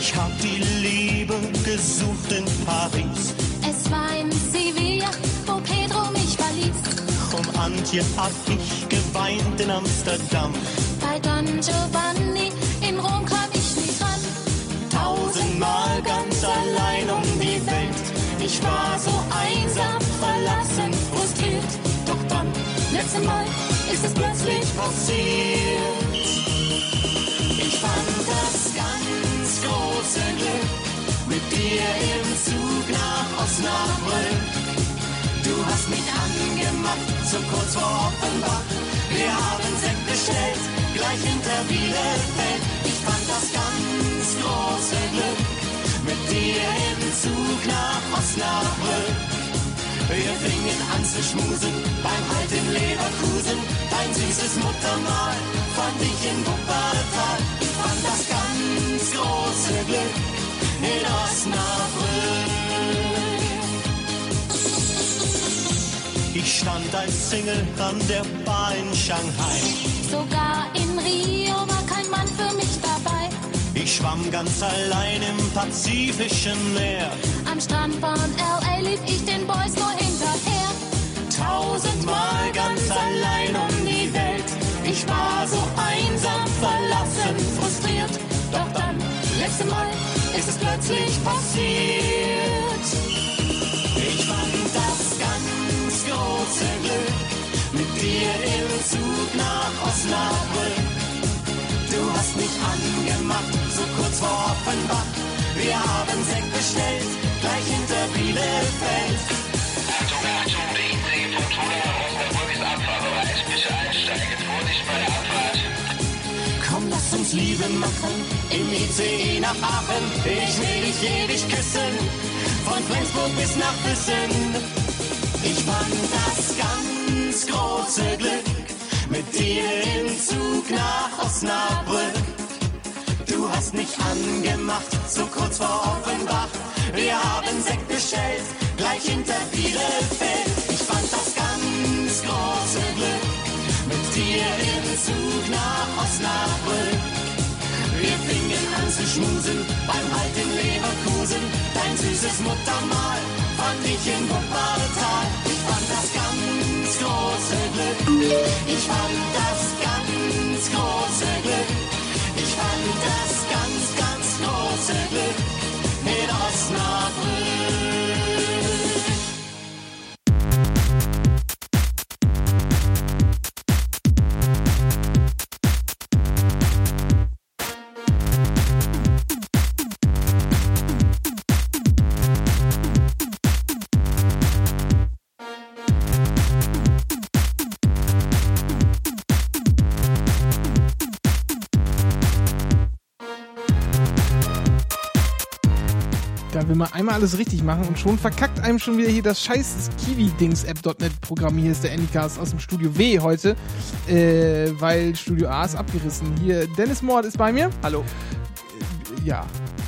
Ich hab die Liebe gesucht in Paris. Es war in Sevilla, wo Pedro mich verließ. Um Antje hab ich geweint in Amsterdam. Bei Don Giovanni in Rom kam ich nie dran. 1000-mal ganz allein um die Welt. Ich war so einsam, verlassen, frustriert. Doch dann, letztes Mal, ist es plötzlich passiert. Ich fand das ganz große Glück mit dir im Zug nach Osnabrück. Du hast mich angemacht, so kurz vor Offenbach. Wir haben Sekt bestellt, gleich hinter Bielefeld. Ich fand das ganz große Glück mit dir im Zug nach Osnabrück. Wir fingen an zu schmusen beim Halt in Leverkusen. Dein süßes Muttermal fand ich in Wuppertal. Ich fand das ganz große Glück in Osnabrück. Ich stand als Single an der Bar in Shanghai. Sogar in Rio war kein Mann für mich dabei. Ich schwamm ganz allein im Pazifischen Meer. Am Strand von L.A. lief ich den Boys nur hinterher. 1000-mal ganz allein um die Welt. Ich war so einsam, verlassen, frustriert. Doch dann, letzte Mal, ist es plötzlich passiert. Ich fand das ganz große Glück mit dir im Zug nach Osnabrück. Du hast mich angemacht, so kurz vor Offenbach. Wir haben Sekt bestellt, gleich hinter Bielefeld. Achtung, Achtung, der ICE vom Tunnel nach Osnabrück ist abfahrbereit. Bitte einsteigen, Vorsicht bei der Abfahrt. Komm, lass uns Liebe machen, im ICE nach Aachen. Ich will dich ewig küssen, von Flensburg bis nach Füssen. Ich fand das ganz große Glück mit dir im Zug nach Osnabrück. Du hast mich angemacht, so kurz vor Offenbach. Wir haben Sekt bestellt, gleich hinter Bielefeld. Ich fand das ganz große Glück mit dir im Zug nach Osnabrück. Wir fingen an zu schmusen beim Halt in Leverkusen. Dein süßes Muttermal fand ich in Wuppertal. Ich fand das ganz große Glück. Ich fand das ganz große Glück. Ich fand das ganz, ganz große Glück in Osnabrück. Da will man einmal alles richtig machen und schon verkackt einem schon wieder hier das scheiß Kiwi-Dings-App.net-Programm. Hier ist der Anycast aus dem Studio W heute, weil Studio A ist abgerissen. Hier, Dennis Mord ist bei mir. Hallo. Ja.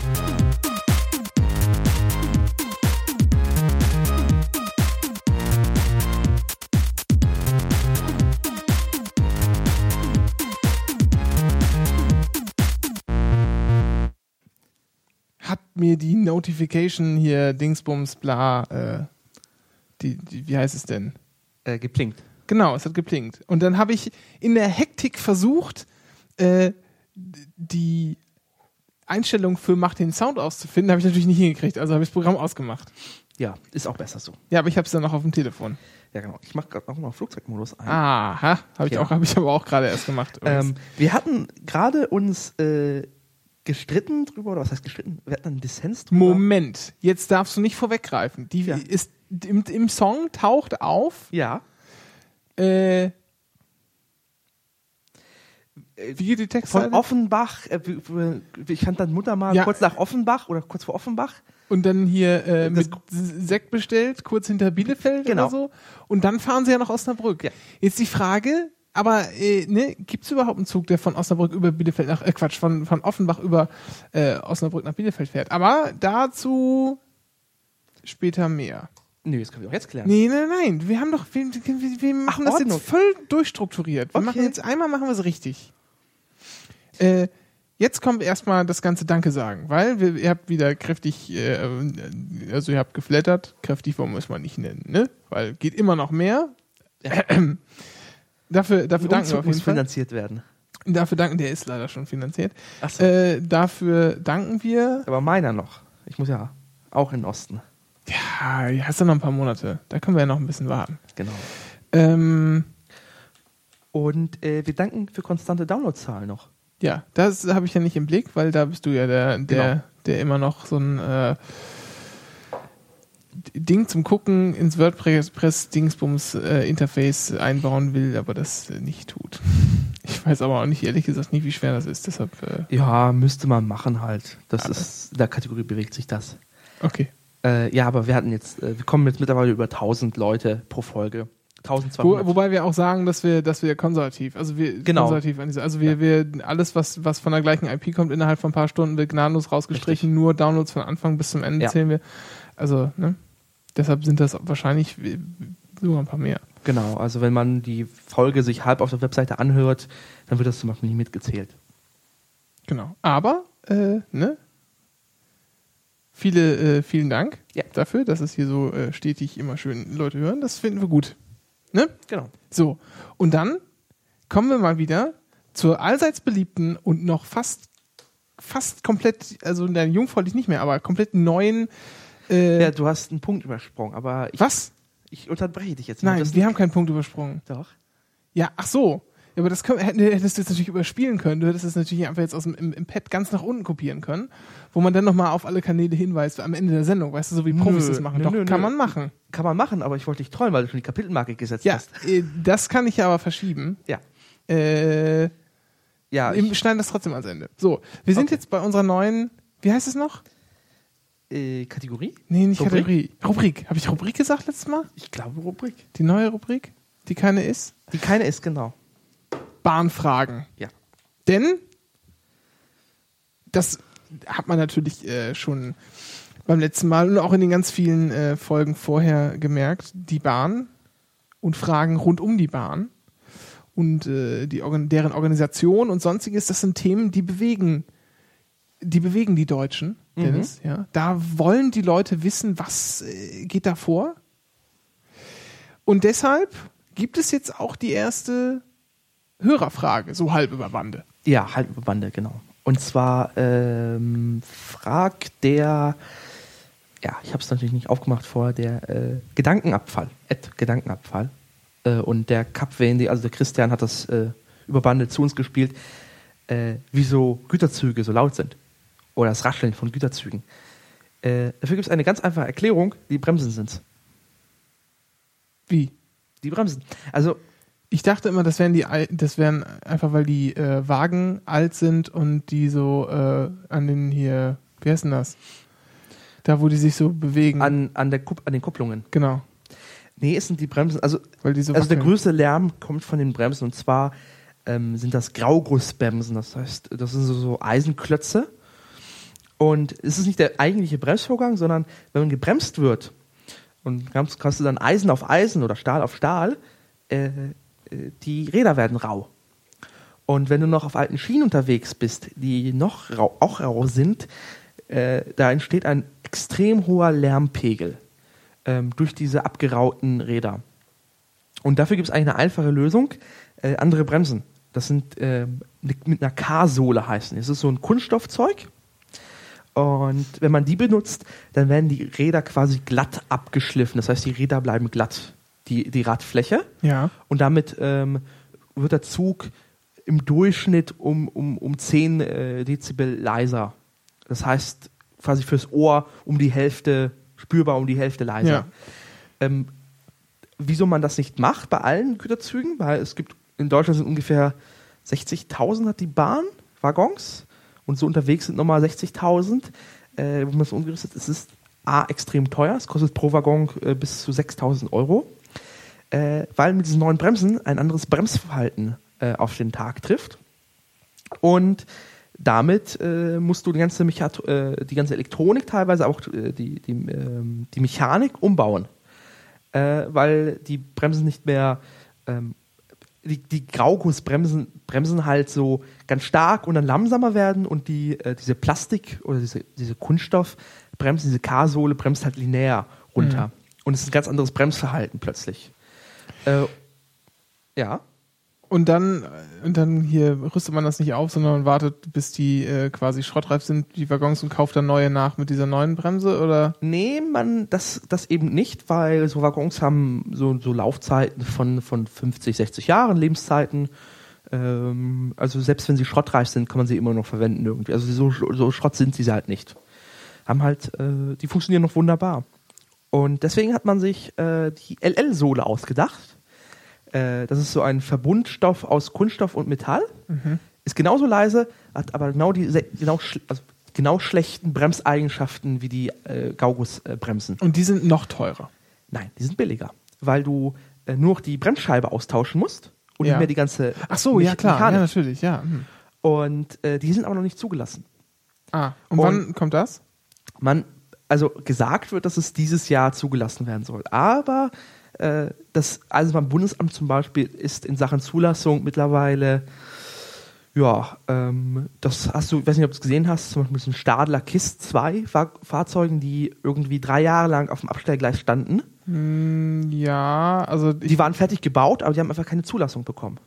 Hat mir die Notification hier, Dingsbums, bla, wie heißt es denn? Geplinkt. Genau, es hat geplinkt. Und dann habe ich in der Hektik versucht, die Einstellung für Mach den Sound auszufinden, habe ich natürlich nicht hingekriegt, also habe ich das Programm ausgemacht. Ja, ist auch besser so. Ja, aber ich habe es dann noch auf dem Telefon. Ja, genau. Ich mache gerade noch mal Flugzeugmodus ein. Aha, habe ich aber auch gerade erst gemacht. Wir hatten gerade uns gestritten drüber, oder was heißt gestritten? Wir hatten einen Dissens drüber. Moment, jetzt darfst du nicht vorweggreifen. Die ist im Song taucht auf. Ja. Wie geht die Textzeile? Von Offenbach, ich fand dann Muttermal kurz nach Offenbach oder kurz vor Offenbach. Und dann hier mit Sekt bestellt, kurz hinter Bielefeld oder so. Und dann fahren sie ja nach Osnabrück. Ja. Jetzt die Frage, aber gibt es überhaupt einen Zug, der von Osnabrück über Bielefeld nach, von Offenbach über Osnabrück nach Bielefeld fährt? Aber dazu später mehr. Nee, das können wir auch jetzt klären. Nein. Wir haben doch, wir machen das jetzt voll durchstrukturiert. Wir machen jetzt einmal, machen wir es richtig. Jetzt kommt erstmal das ganze Danke sagen, weil ihr habt wieder kräftig, also ihr habt geflattert, kräftig wollen wir es mal nicht nennen, ne? Weil geht immer noch mehr. Ja. Dafür danken wir auf jeden Fall. Finanziert werden. Dafür danken, der ist leider schon finanziert. Ach so. Dafür danken wir. Aber meiner noch. Ich muss ja auch in den Osten. Ja, hast du noch ein paar Monate. Da können wir ja noch ein bisschen warten. Genau. Und wir danken für konstante Downloadzahlen noch. Ja, das habe ich ja nicht im Blick, weil da bist du ja der immer noch so ein Ding zum Gucken ins WordPress-Dingsbums-Interface einbauen will, aber das nicht tut. Ich weiß aber auch nicht, ehrlich gesagt, nicht, wie schwer das ist. Deshalb, ja, müsste man machen halt. Das ist, in der Kategorie bewegt sich das. Okay. Ja, aber wir kommen jetzt mittlerweile über 1000 Leute pro Folge. 1200. Wobei wir auch sagen, dass wir konservativ, also wir konservativ an wir alles, was von der gleichen IP kommt, innerhalb von ein paar Stunden wird gnadenlos rausgestrichen. Richtig. Nur Downloads von Anfang bis zum Ende zählen wir. Also, ne? Deshalb sind das wahrscheinlich sogar ein paar mehr. Genau, also wenn man die Folge sich halb auf der Webseite anhört, dann wird das zum Beispiel nicht mitgezählt. Genau. Aber, ne? Vielen Dank dafür, dass es hier so stetig immer schön Leute hören. Das finden wir gut. Ne? Genau. So, und dann kommen wir mal wieder zur allseits beliebten und noch fast komplett, also jungfräulich nicht mehr, aber komplett neuen. Ja, du hast einen Punkt übersprungen, aber was? Ich unterbreche dich jetzt. Nein, wir haben keinen Punkt übersprungen. Doch. Ja, ach so. Ja, aber das hättest du jetzt natürlich überspielen können. Du hättest es natürlich einfach jetzt im Pad ganz nach unten kopieren können, wo man dann nochmal auf alle Kanäle hinweist am Ende der Sendung. Weißt du, so wie Profis das machen. Doch, kann man machen. Kann man machen, aber ich wollte dich trollen, weil du schon die Kapitelmarke gesetzt hast. Ja, das kann ich ja aber verschieben. Ja. Wir schneiden das trotzdem ans Ende. So, wir sind jetzt bei unserer neuen, wie heißt es noch? Kategorie? Nee, nicht Rubrik? Kategorie. Rubrik. Habe ich Rubrik gesagt letztes Mal? Ich glaube Rubrik. Die neue Rubrik? Die keine ist? Die keine ist, genau. Bahnfragen. Ja. Denn, das hat man natürlich schon beim letzten Mal und auch in den ganz vielen Folgen vorher gemerkt, die Bahn und Fragen rund um die Bahn und deren Organisation und Sonstiges, das sind Themen, die bewegen die Deutschen, Dennis. Ja. Da wollen die Leute wissen, was geht da vor. Und deshalb gibt es jetzt auch die erste Hörerfrage, so halb über Bande. Ja, halb über Bande, genau. Und zwar fragt der, ich habe es natürlich nicht aufgemacht vorher, der Gedankenabfall. Und der Kapwende, also der Christian hat das über Bande zu uns gespielt, wieso Güterzüge so laut sind. Oder das Rascheln von Güterzügen. Dafür gibt es eine ganz einfache Erklärung, die Bremsen sind. Wie? Die Bremsen. Also ich dachte immer, das wären einfach, weil die Wagen alt sind und die so an den hier, wie heißt denn das? Da, wo die sich so bewegen. An den Kupplungen. Genau. Nee, es sind die Bremsen. Also so der größte Lärm kommt von den Bremsen und zwar sind das Graugussbremsen. Das heißt, das sind so Eisenklötze. Und es ist nicht der eigentliche Bremsvorgang, sondern wenn man gebremst wird und kannst du dann Eisen auf Eisen oder Stahl auf Stahl, die Räder werden rau. Und wenn du noch auf alten Schienen unterwegs bist, die noch auch rau sind, da entsteht ein extrem hoher Lärmpegel durch diese abgerauten Räder. Und dafür gibt es eigentlich eine einfache Lösung, andere Bremsen. Das sind mit einer K-Sohle heißen. Das ist so ein Kunststoffzeug. Und wenn man die benutzt, dann werden die Räder quasi glatt abgeschliffen. Das heißt, die Räder bleiben glatt, die Radfläche. Ja. Und damit wird der Zug im Durchschnitt um 10 Dezibel leiser. Das heißt, quasi fürs Ohr spürbar um die Hälfte leiser. Ja. Wieso man das nicht macht bei allen Güterzügen? Weil es gibt, in Deutschland sind ungefähr 60.000 hat die Bahn Waggons. Und so unterwegs sind nochmal 60.000, wo man es umgerüstet ist. Es ist extrem teuer. Es kostet pro Waggon bis zu 6.000 €. Weil mit diesen neuen Bremsen ein anderes Bremsverhalten auf den Tag trifft. Und damit musst du die ganze Elektronik teilweise, auch die Mechanik umbauen. Weil die Bremsen nicht mehr die Graugussbremsen halt so ganz stark und dann langsamer werden und diese Plastik oder diese Kunststoffbremsen, diese K-Sohle bremst halt linear runter. Und es ist ein ganz anderes Bremsverhalten plötzlich. Ja. Und dann hier rüstet man das nicht auf, sondern man wartet, bis die quasi schrottreif sind, die Waggons, und kauft dann neue nach mit dieser neuen Bremse, oder? Nee, das eben nicht, weil so Waggons haben so Laufzeiten von 50, 60 Jahren, Lebenszeiten. Also selbst wenn sie schrottreif sind, kann man sie immer noch verwenden irgendwie. Also so Schrott sind sie halt nicht. Die funktionieren noch wunderbar. Und deswegen hat man sich die LL-Sohle ausgedacht. Das ist so ein Verbundstoff aus Kunststoff und Metall. Ist genauso leise, hat aber genau schlechten Bremseigenschaften wie die Gaugussbremsen. Und die sind noch teurer? Nein, die sind billiger, weil du nur noch die Bremsscheibe austauschen musst und nicht mehr die ganze. Ach so, ja klar, ja, natürlich, ja. Und die sind aber noch nicht zugelassen. Und wann kommt das? Also gesagt wird, dass es dieses Jahr zugelassen werden soll, aber das Eisenbahnbundesamt zum Beispiel ist in Sachen Zulassung mittlerweile, das hast du, ich weiß nicht, ob du es gesehen hast, zum Beispiel ein Stadler KISS 2 Fahrzeugen, die irgendwie 3 Jahre lang auf dem Abstellgleis standen. Ja, also die waren fertig gebaut, aber die haben einfach keine Zulassung bekommen.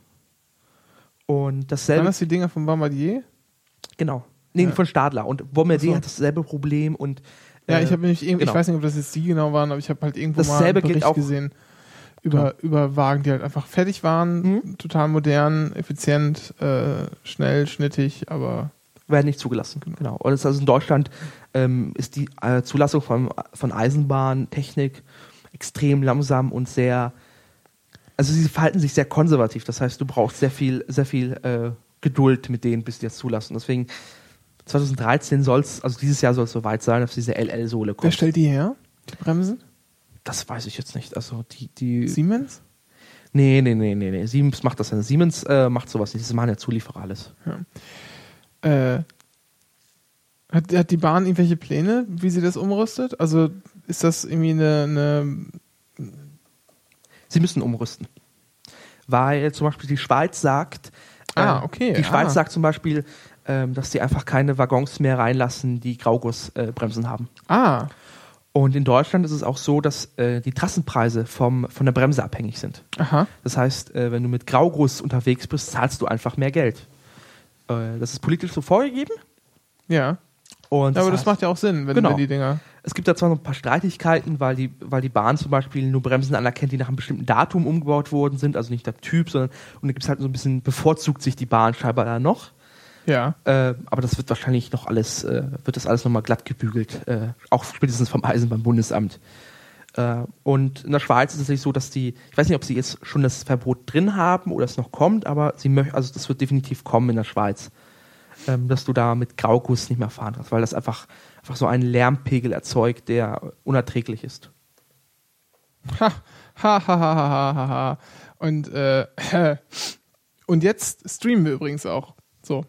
Und dasselbe. Waren das die Dinger von Bombardier? Genau. Nee, von Stadler. Und Bombardier hat dasselbe Problem und ja, ich habe nämlich ich weiß nicht, ob das jetzt die genau waren, aber ich habe halt irgendwo mal einen Bericht gesehen über Wagen, die halt einfach fertig waren, total modern, effizient, schnell, schnittig, aber werden nicht zugelassen. Genau. Und also in Deutschland ist die Zulassung von Eisenbahntechnik extrem langsam und sehr, also sie verhalten sich sehr konservativ. Das heißt, du brauchst sehr viel Geduld mit denen, bis die das zulassen. Deswegen 2013 dieses Jahr soll es soweit sein, dass diese LL-Sohle kommt. Wer stellt die her, die Bremsen? Das weiß ich jetzt nicht. Also die Siemens? Nee. Siemens macht das ja. Siemens macht sowas nicht. Das machen ja Zulieferer alles. Ja. Hat die Bahn irgendwelche Pläne, wie sie das umrüstet? Also ist das irgendwie eine Sie müssen umrüsten. Weil zum Beispiel die Schweiz sagt, sagt zum Beispiel, dass die einfach keine Waggons mehr reinlassen, die Graugussbremsen haben. Und in Deutschland ist es auch so, dass die Trassenpreise von der Bremse abhängig sind. Aha. Das heißt, wenn du mit Grauguss unterwegs bist, zahlst du einfach mehr Geld. Das ist politisch so vorgegeben. Ja. Und aber das macht ja auch Sinn, wenn die Dinger. Es gibt da zwar noch ein paar Streitigkeiten, weil die Bahn zum Beispiel nur Bremsen anerkennt, die nach einem bestimmten Datum umgebaut worden sind, also nicht der Typ, sondern und da gibt es halt so ein bisschen, bevorzugt sich die Bahn scheinbar da noch. Ja. Aber das wird wahrscheinlich noch alles, wird das alles nochmal glatt gebügelt, auch spätestens vom Eisenbahnbundesamt. Und in der Schweiz ist es natürlich so, dass ich weiß nicht, ob sie jetzt schon das Verbot drin haben oder es noch kommt, aber das wird definitiv kommen in der Schweiz, dass du da mit Grauguss nicht mehr fahren kannst, weil das einfach so einen Lärmpegel erzeugt, der unerträglich ist. Ha. Und jetzt streamen wir übrigens auch. So.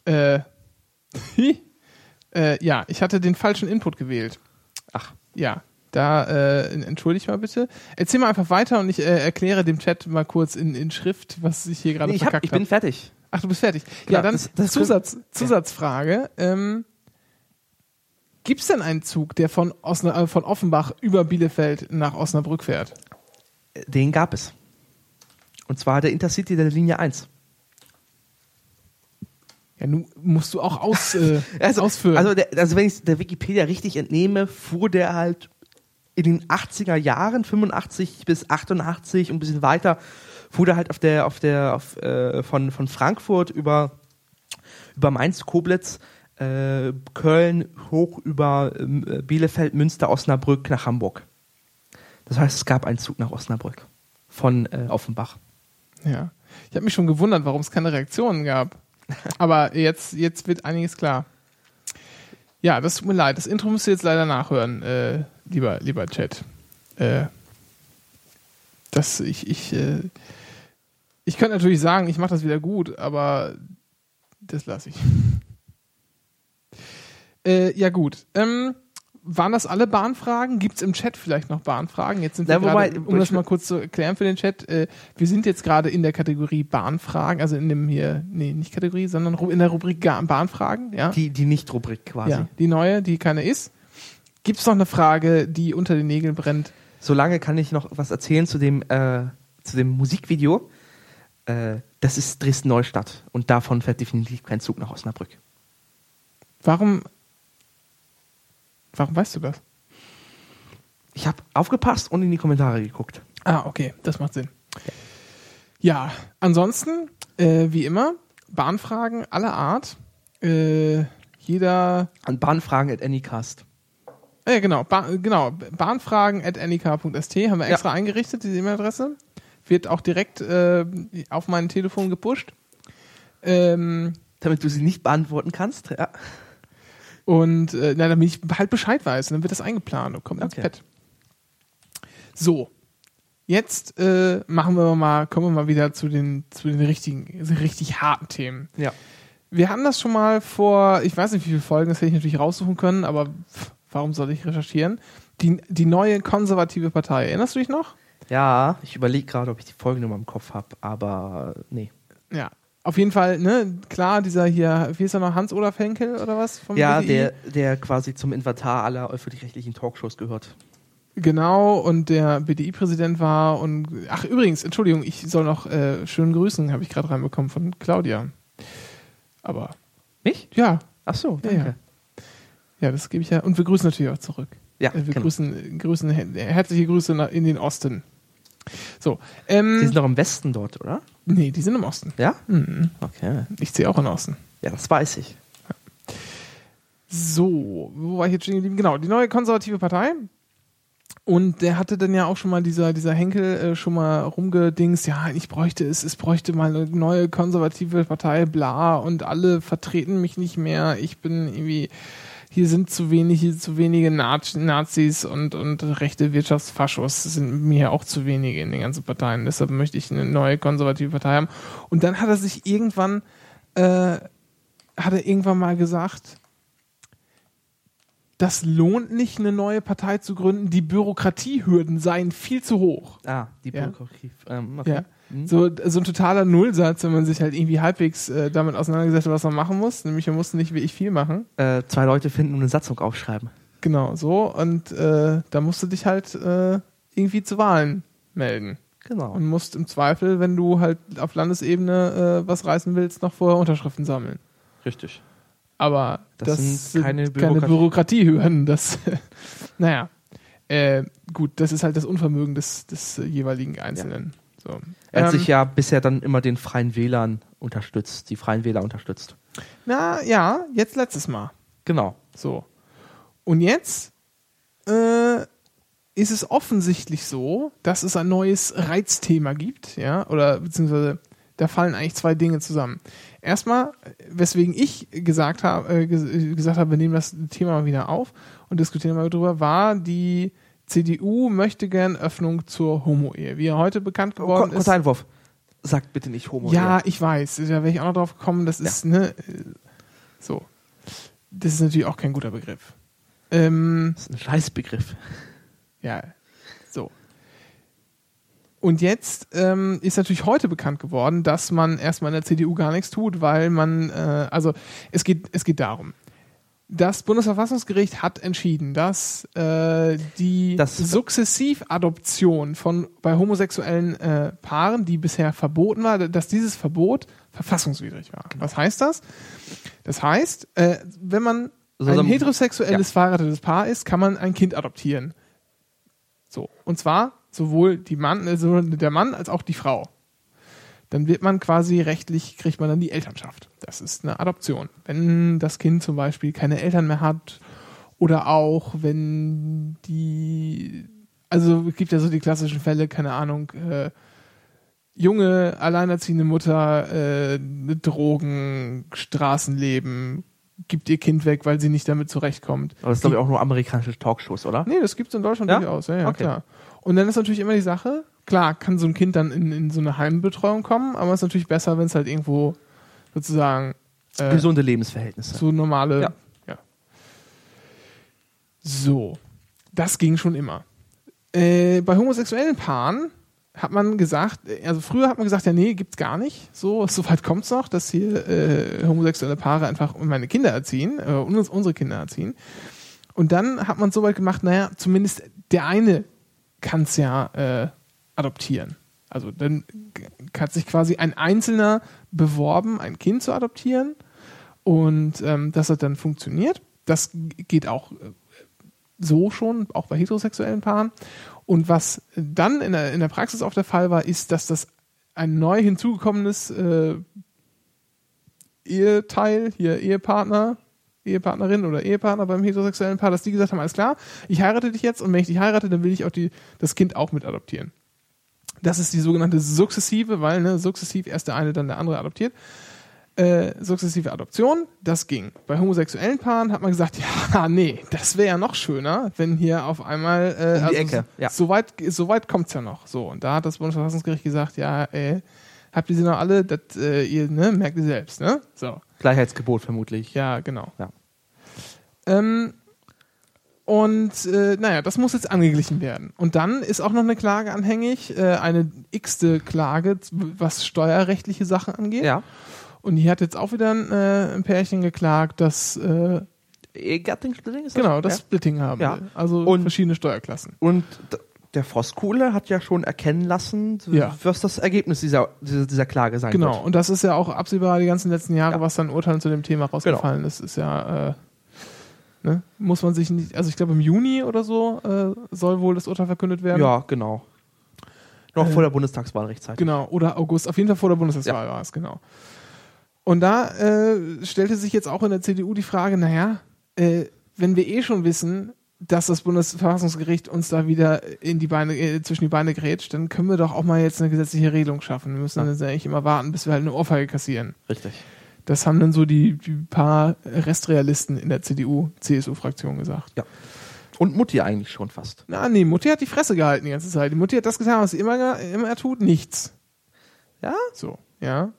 Ja, ich hatte den falschen Input gewählt. Ach. Ja, da entschuldigt mal bitte. Erzähl mal einfach weiter und ich erkläre dem Chat mal kurz in Schrift, was ich hier gerade verkackt habe. Ich bin fertig. Ach, du bist fertig. Klar, ja, dann Zusatzfrage. Gibt es denn einen Zug, der von Offenbach über Bielefeld nach Osnabrück fährt? Den gab es. Und zwar der Intercity der Linie 1. Ja, nun musst du auch ausführen. Also wenn ich der Wikipedia richtig entnehme, fuhr der halt in den 80er Jahren, 85 bis 88 und ein bisschen weiter, fuhr der halt von Frankfurt über Mainz, Koblenz, Köln hoch über Bielefeld, Münster, Osnabrück nach Hamburg. Das heißt, es gab einen Zug nach Osnabrück von Offenbach. Ja, ich habe mich schon gewundert, warum es keine Reaktionen gab. Aber jetzt wird einiges klar. Ja, das tut mir leid. Das Intro müsst ihr jetzt leider nachhören, lieber Chat. Ich könnte natürlich sagen, ich mache das wieder gut, aber das lasse ich. Ja gut. waren das alle Bahnfragen? Gibt es im Chat vielleicht noch Bahnfragen? Jetzt sind wir gerade, um das mal kurz zu erklären für den Chat, wir sind jetzt gerade in der Kategorie Bahnfragen, also in dem hier, nicht Kategorie, sondern in der Rubrik Bahnfragen. Ja? Die Nicht-Rubrik quasi. Ja, die neue, die keine ist. Gibt es noch eine Frage, die unter den Nägeln brennt? Solange kann ich noch was erzählen zu dem Musikvideo. Das ist Dresden-Neustadt und davon fährt definitiv kein Zug nach Osnabrück. Warum weißt du das? Ich habe aufgepasst und in die Kommentare geguckt. Ah, okay, das macht Sinn. Ja, ansonsten, wie immer, Bahnfragen aller Art. Jeder... An Bahnfragen@anycast. Genau, bahnfragen@anycar.st haben wir extra eingerichtet, diese E-Mail-Adresse. Wird auch direkt auf mein Telefon gepusht. Damit du sie nicht beantworten kannst, ja. Und damit ich halt Bescheid weiß, dann wird das eingeplant und kommt ins Bett. So, jetzt kommen wir mal wieder zu den richtig harten Themen. Ja. Wir hatten das schon mal vor, ich weiß nicht wie viele Folgen, das hätte ich natürlich raussuchen können, aber warum soll ich recherchieren? Die neue konservative Partei, erinnerst du dich noch? Ja, ich überlege gerade, ob ich die Folgenummer im Kopf habe, aber nee. Ja. Auf jeden Fall, ne, klar, dieser hier, wie ist er noch, Hans-Olaf Henkel oder was? Vom BDI? Der quasi zum Inventar aller öffentlich-rechtlichen Talkshows gehört. Genau, und der BDI-Präsident war und, ach übrigens, Entschuldigung, ich soll noch schön grüßen, habe ich gerade reinbekommen von Claudia. Aber. Mich? Ja. Ach so, danke. Ja, das gebe ich ja, und wir grüßen natürlich auch zurück. Ja, wir grüßen herzliche Grüße in den Osten. So. Die sind noch im Westen dort, oder? Nee, die sind im Osten. Ja? Mhm. Okay. Ich ziehe auch in den Osten. Ja, das weiß ich. Ja. So, wo war ich jetzt stehen geblieben? Genau, die neue konservative Partei. Und der hatte dann ja auch schon mal dieser Henkel schon mal rumgedingst, ja, es bräuchte mal eine neue konservative Partei, bla, und alle vertreten mich nicht mehr. Ich bin irgendwie... Hier sind zu wenige Nazis und rechte Wirtschaftsfaschos sind mir auch zu wenige in den ganzen Parteien. Deshalb möchte ich eine neue konservative Partei haben. Und dann hat er sich irgendwann mal gesagt, das lohnt nicht, eine neue Partei zu gründen. Die Bürokratiehürden seien viel zu hoch. Ah, die Bürokratie. Okay. Ja. So ein totaler Nullsatz, wenn man sich halt irgendwie halbwegs damit auseinandergesetzt hat, was man machen muss. Nämlich, man muss nicht wirklich viel machen. 2 Leute finden und eine Satzung aufschreiben. Genau, so. Und da musst du dich halt irgendwie zu Wahlen melden. Genau. Und musst im Zweifel, wenn du halt auf Landesebene was reißen willst, noch vorher Unterschriften sammeln. Richtig. Aber das sind keine Bürokratiehürden. Das, naja. Gut, das ist halt das Unvermögen des jeweiligen Einzelnen. Ja. So. Er hat sich ja bisher dann immer die Freien Wähler unterstützt. Na ja, jetzt letztes Mal. Genau. So. Und jetzt ist es offensichtlich so, dass es ein neues Reizthema gibt, ja, oder beziehungsweise da fallen eigentlich 2 Dinge zusammen. Erstmal, weswegen ich gesagt habe, wir nehmen das Thema mal wieder auf und diskutieren mal drüber, war die CDU möchte gern Öffnung zur Homo-Ehe. Wie er heute bekannt geworden ist. Kurzer Einwurf. Sagt bitte nicht Homo-Ehe. Ja, ich weiß. Da wäre ich auch noch drauf gekommen. Das ist, so. Das ist natürlich auch kein guter Begriff. Das ist ein Scheißbegriff. Ja, so. Und jetzt ist natürlich heute bekannt geworden, dass man erstmal in der CDU gar nichts tut, weil man, es geht darum. Das Bundesverfassungsgericht hat entschieden, dass die Sukzessivadoption bei homosexuellen Paaren, die bisher verboten war, dass dieses Verbot verfassungswidrig war. Genau. Was heißt das? Das heißt, wenn man ein heterosexuelles verheiratetes Paar ist, kann man ein Kind adoptieren. So. Und zwar sowohl der Mann als auch die Frau. Dann wird man quasi kriegt man dann die Elternschaft. Das ist eine Adoption. Wenn das Kind zum Beispiel keine Eltern mehr hat oder auch wenn also es gibt ja so die klassischen Fälle, keine Ahnung, junge, alleinerziehende Mutter, Drogen, Straßenleben, gibt ihr Kind weg, weil sie nicht damit zurechtkommt. Aber das ist, glaube ich, auch nur amerikanische Talkshows, oder? Nee, das gibt es in Deutschland durchaus. Ja, okay. Klar. Und dann ist natürlich immer die Sache, klar, kann so ein Kind dann in so eine Heimbetreuung kommen, aber es ist natürlich besser, wenn es halt irgendwo sozusagen gesunde Lebensverhältnisse. So normale. Ja. So, das ging schon immer. Bei homosexuellen Paaren hat man gesagt, also früher hat man gesagt, ja nee, gibt's gar nicht. So weit kommt's noch, dass hier homosexuelle Paare einfach meine Kinder erziehen, unsere Kinder erziehen. Und dann hat man so weit gemacht, naja, zumindest der eine kann's ja adoptieren. Also dann hat sich quasi ein Einzelner beworben, ein Kind zu adoptieren und das hat dann funktioniert. Das geht auch so schon, auch bei heterosexuellen Paaren. Und was dann in der Praxis auch der Fall war, ist, dass das ein neu hinzugekommenes Eheteil, hier Ehepartnerin oder Ehepartner beim heterosexuellen Paar, dass die gesagt haben, alles klar, ich heirate dich jetzt und wenn ich dich heirate, dann will ich auch das Kind auch mit adoptieren. Das ist die sogenannte sukzessive, weil sukzessiv erst der eine, dann der andere adoptiert. Sukzessive Adoption, das ging. Bei homosexuellen Paaren hat man gesagt, ja, nee, das wäre ja noch schöner, wenn hier auf einmal um die Ecke. Ja. So weit kommt's ja noch. So, und da hat das Bundesverfassungsgericht gesagt, ja, habt ihr sie noch alle, das ihr merkt ihr selbst, ne? So. Gleichheitsgebot vermutlich. Ja, genau. Ja. Das muss jetzt angeglichen werden. Und dann ist auch noch eine Klage anhängig, eine x-te Klage, was steuerrechtliche Sachen angeht. Ja. Und hier hat jetzt auch wieder ein Pärchen geklagt, dass Ehegattensplitting ist das? Genau, das Splitting haben will. Also und verschiedene Steuerklassen. Und der Voskuhle hat ja schon erkennen lassen, was das Ergebnis dieser Klage sein wird. Genau, und das ist ja auch absehbar die ganzen letzten Jahre, was dann Urteilen zu dem Thema rausgefallen ist. Ist ja, muss man sich nicht, also ich glaube im Juni oder so soll wohl das Urteil verkündet werden. Ja, genau. Noch vor der Bundestagswahl rechtzeitig. Genau, oder August, auf jeden Fall vor der Bundestagswahl war es, genau. Und da stellte sich jetzt auch in der CDU die Frage, wenn wir schon wissen, dass das Bundesverfassungsgericht uns da wieder zwischen die Beine grätscht, dann können wir doch auch mal jetzt eine gesetzliche Regelung schaffen. Wir müssen dann jetzt eigentlich immer warten, bis wir halt eine Ohrfeige kassieren. Richtig. Das haben dann so die paar Restrealisten in der CDU-CSU-Fraktion gesagt. Ja. Und Mutti eigentlich schon fast. Nee, Mutti hat die Fresse gehalten die ganze Zeit. Die Mutti hat das getan, was sie immer tut, nichts. Ja? So, ja.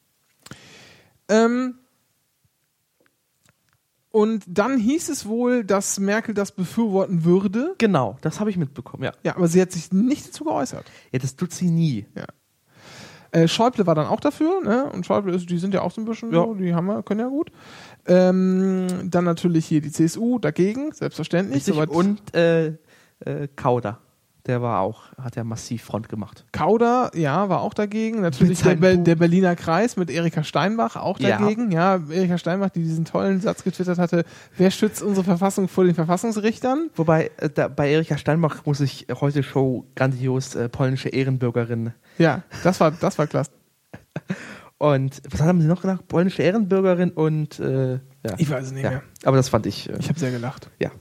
Und dann hieß es wohl, dass Merkel das befürworten würde. Genau, das habe ich mitbekommen, ja. Ja, aber sie hat sich nicht dazu geäußert. Ja, das tut sie nie. Ja. Schäuble war dann auch dafür, ne? Und Schäuble, die sind ja auch so ein bisschen so, die können ja gut. Dann natürlich hier die CSU dagegen, selbstverständlich. Und Kauder. Der hat ja massiv Front gemacht. Kauder, ja, war auch dagegen. Natürlich der Berliner Kreis mit Erika Steinbach auch dagegen. Ja, Erika Steinbach, die diesen tollen Satz getwittert hatte, wer schützt unsere Verfassung vor den Verfassungsrichtern? Wobei, bei Erika Steinbach muss ich heute Show grandios polnische Ehrenbürgerin. Ja, das war klasse. Und was haben sie noch gedacht? Polnische Ehrenbürgerin und ja. Ich weiß es nicht mehr. Aber das fand ich. Ich habe sehr gelacht. Ja.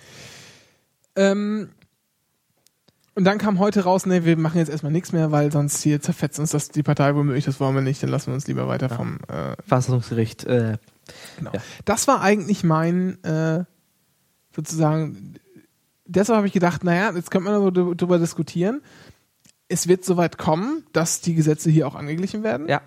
Und dann kam heute raus, wir machen jetzt erstmal nichts mehr, weil sonst hier zerfetzt uns das die Partei womöglich, das wollen wir nicht, dann lassen wir uns lieber weiter vom Verfassungsgericht. Genau. Ja. Das war eigentlich mein sozusagen, deshalb habe ich gedacht, jetzt könnte man darüber diskutieren. Es wird soweit kommen, dass die Gesetze hier auch angeglichen werden. Ja.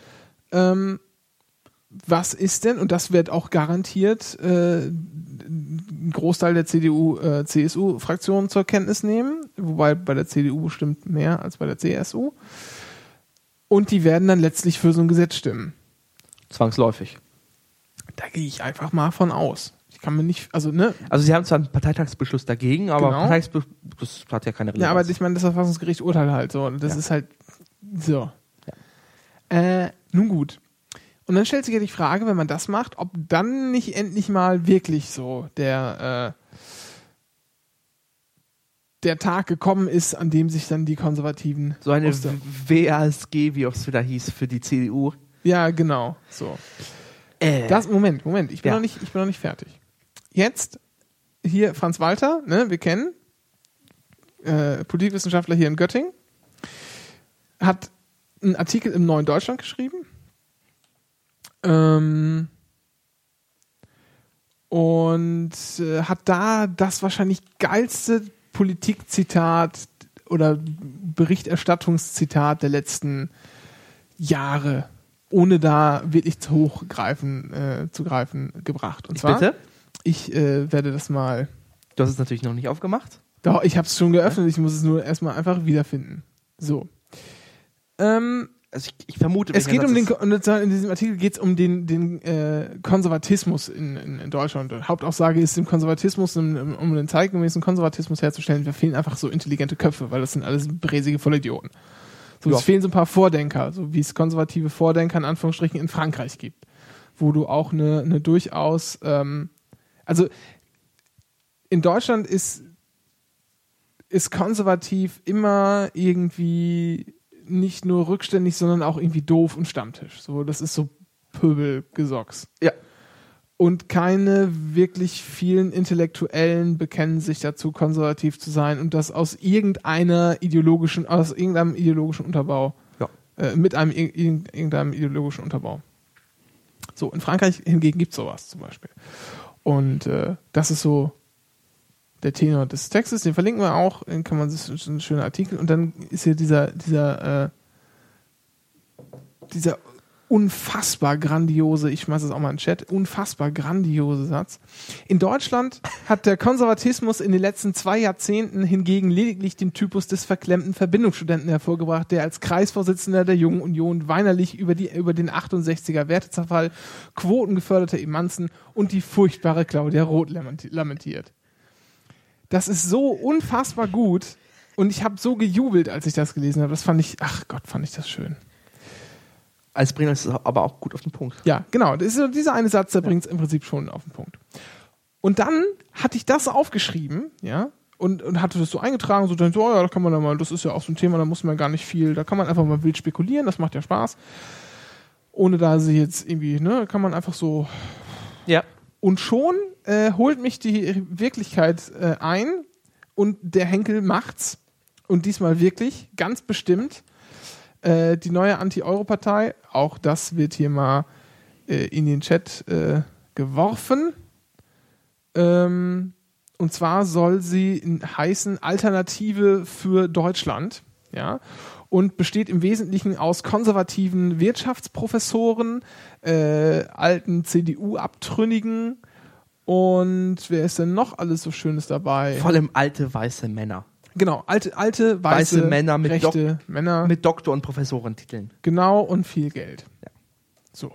Was ist denn, und das wird auch garantiert ein Großteil der CDU-CSU-Fraktion zur Kenntnis nehmen, wobei bei der CDU bestimmt mehr als bei der CSU. Und die werden dann letztlich für so ein Gesetz stimmen. Zwangsläufig. Da gehe ich einfach mal von aus. Ich kann mir nicht, Also sie haben zwar einen Parteitagsbeschluss dagegen, aber genau. Parteitagsbeschluss hat ja keine Relevanz. Ja, aber ich meine, das Verfassungsgericht urteilt halt so. Das ist halt so. Ja. Nun gut. Und dann stellt sich ja die Frage, wenn man das macht, ob dann nicht endlich mal wirklich so der Tag gekommen ist, an dem sich dann die Konservativen... So eine WASG, wie es wieder hieß, für die CDU. Ja, genau. So. Moment. Ich bin noch nicht fertig. Jetzt hier Franz Walter, wir kennen, Politikwissenschaftler hier in Göttingen, hat einen Artikel im Neuen Deutschland geschrieben. Und hat da das wahrscheinlich geilste Politikzitat oder Berichterstattungszitat der letzten Jahre, ohne da wirklich zu greifen, gebracht. Und zwar, Bitte? ich werde das mal Du hast es natürlich noch nicht aufgemacht. Doch, ich habe es schon geöffnet. Ich muss es nur erstmal einfach wiederfinden. So. Also ich vermute, es geht um in diesem Artikel geht es um den Konservatismus in Deutschland. Hauptaussage ist, dem Konservatismus, um einen zeitgemäßen Konservatismus herzustellen, wir fehlen einfach so intelligente Köpfe, weil das sind alles bräsige Vollidioten. So, es fehlen so ein paar Vordenker, so wie es konservative Vordenker in Anführungsstrichen in Frankreich gibt, wo du auch eine durchaus, also in Deutschland ist konservativ immer irgendwie nicht nur rückständig, sondern auch irgendwie doof und Stammtisch. So, das ist so Pöbelgesocks. Ja. Und keine wirklich vielen Intellektuellen bekennen sich dazu, konservativ zu sein und das aus irgendeinem ideologischen Unterbau. Ja. Mit irgendeinem ideologischen Unterbau. So, in Frankreich hingegen gibt es sowas zum Beispiel. Und das ist so der Tenor des Textes, den verlinken wir auch, den kann man, das ist ein schöner Artikel, und dann ist hier dieser unfassbar grandiose, ich schmeiße es auch mal in den Chat, unfassbar grandiose Satz. In Deutschland hat der Konservatismus in den letzten 2 Jahrzehnten hingegen lediglich den Typus des verklemmten Verbindungsstudenten hervorgebracht, der als Kreisvorsitzender der Jungen Union weinerlich über den 68er Wertezerfall, quotengeförderte Emanzen und die furchtbare Claudia Roth lamentiert. Das ist so unfassbar gut und ich habe so gejubelt, als ich das gelesen habe. Das fand ich das schön. Als bringt es aber auch gut auf den Punkt. Ja, genau. Das ist dieser eine Satz, der bringt es im Prinzip schon auf den Punkt. Und dann hatte ich das aufgeschrieben, ja, und hatte das so eingetragen, so, ja, da kann man da mal, das ist ja auch so ein Thema, da muss man gar nicht viel, da kann man einfach mal wild spekulieren, das macht ja Spaß. Ohne da sie jetzt irgendwie, kann man einfach so. Ja. Und schon holt mich die Wirklichkeit ein und der Henkel macht's. Und diesmal wirklich, ganz bestimmt. Die neue Anti-Euro-Partei, auch das wird hier mal in den Chat geworfen. Und zwar soll sie heißen Alternative für Deutschland. Ja? Und besteht im Wesentlichen aus konservativen Wirtschaftsprofessoren, alten CDU-Abtrünnigen und wer ist denn noch alles so Schönes dabei? Vor allem alte weiße Männer. Genau, alte weiße Männer mit rechte Männer mit Doktor- und Professorentiteln. Genau, und viel Geld. Ja. So.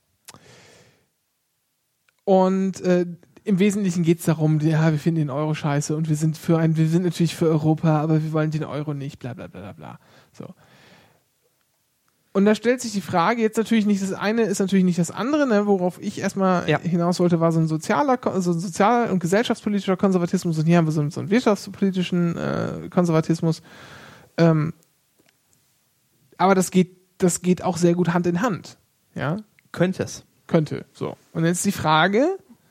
Und im Wesentlichen geht es darum, ja, wir finden den Euro scheiße und wir sind natürlich für Europa, aber wir wollen den Euro nicht, bla bla bla bla bla. So. Und da stellt sich die Frage, jetzt natürlich nicht, das eine ist natürlich nicht das andere, ne, worauf ich erstmal hinaus wollte, war so ein sozial- und gesellschaftspolitischer Konservatismus, und hier haben wir so einen wirtschaftspolitischen Konservatismus. Aber das geht auch sehr gut Hand in Hand. Ja? Könnte. So. Und jetzt die Frage,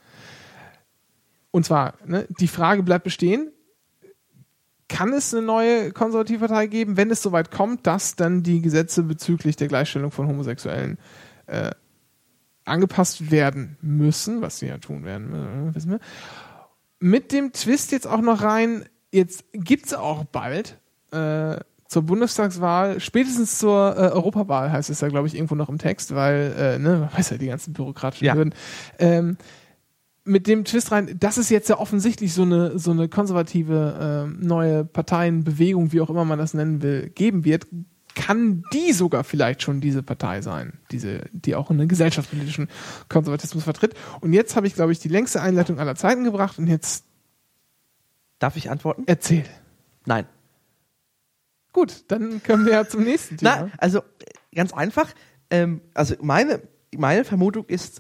und zwar, die Frage bleibt bestehen, kann es eine neue Konservativpartei geben, wenn es soweit kommt, dass dann die Gesetze bezüglich der Gleichstellung von Homosexuellen angepasst werden müssen, was sie ja tun werden, wissen wir. Mit dem Twist jetzt auch noch rein, jetzt gibt es auch bald zur Bundestagswahl, spätestens zur Europawahl, heißt es ja, glaube ich, irgendwo noch im Text, weil, man weiß ja, die ganzen bürokratischen Hürden, mit dem Twist rein, dass es jetzt ja offensichtlich so eine konservative neue Parteienbewegung, wie auch immer man das nennen will, geben wird, kann die sogar vielleicht schon diese Partei sein, die auch einen gesellschaftspolitischen Konservatismus vertritt. Und jetzt habe ich, glaube ich, die längste Einleitung aller Zeiten gebracht und jetzt darf ich antworten? Erzähl. Nein. Gut, dann können wir ja zum nächsten Thema. Na, also ganz einfach, also meine Vermutung ist,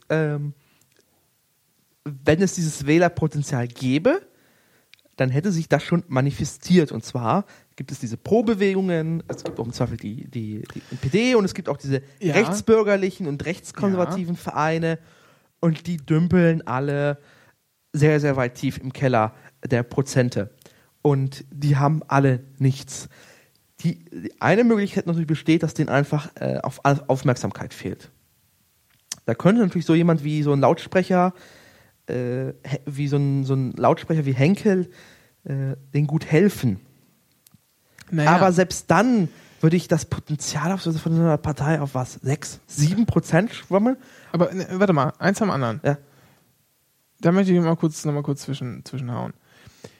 wenn es dieses Wählerpotenzial gäbe, dann hätte sich das schon manifestiert. Und zwar gibt es diese Pro-Bewegungen, es gibt auch im Zweifel die NPD und es gibt auch diese rechtsbürgerlichen und rechtskonservativen Vereine und die dümpeln alle sehr, sehr weit tief im Keller der Prozente. Und die haben alle nichts. Die eine Möglichkeit natürlich besteht, dass denen einfach Aufmerksamkeit fehlt. Da könnte natürlich so jemand wie so ein Lautsprecher wie so ein Lautsprecher wie Henkel denen gut helfen. Naja. Aber selbst dann würde ich das Potenzial von so einer Partei auf 6-7% schwammeln. Aber warte mal, eins am anderen. Ja. Da möchte ich noch mal kurz zwischenhauen.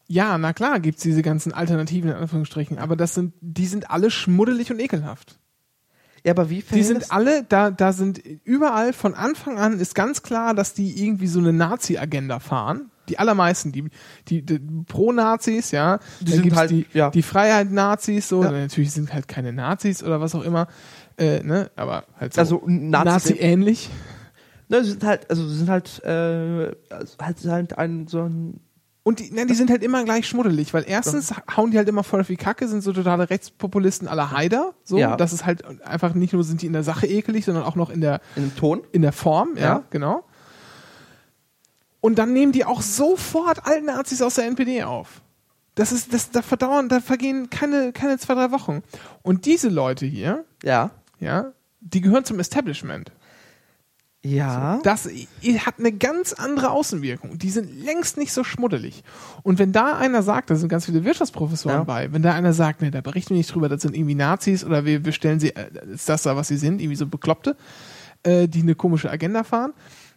Ja, na klar gibt's diese ganzen Alternativen in Anführungsstrichen, aber die sind alle schmuddelig und ekelhaft. Ja, aber wie Die sind alle, da sind überall von Anfang an ist ganz klar, dass die irgendwie so eine Nazi-Agenda fahren. Die allermeisten, die Pro-Nazis, ja, die dann sind gibt's halt, die Freiheit-Nazis, so, Ja. natürlich sind halt keine Nazis oder was auch immer, ne, aber halt so also Nazi-ähnlich. Ne, sie sind halt so ein Und die sind halt immer gleich schmuddelig, weil erstens hauen die halt immer voll auf die Kacke, sind so totale Rechtspopulisten aller Haider, so, Ja. das ist halt einfach nicht nur sind die in der Sache ekelig, sondern auch noch in der Ton. in der Form, ja, genau. Und dann nehmen die auch sofort alten Nazis aus der NPD auf. Da vergehen keine 2-3 Wochen. Und diese Leute hier, Ja. ja, die gehören zum Establishment. Ja. Das hat eine ganz andere Außenwirkung. Die sind längst nicht so schmuddelig. Und wenn da einer sagt, da sind ganz viele Wirtschaftsprofessoren bei, wenn da einer sagt, ne, da berichten wir nicht drüber, das sind irgendwie Nazis oder wir stellen sie, ist das da, was sie sind, irgendwie so Bekloppte, die eine komische Agenda fahren,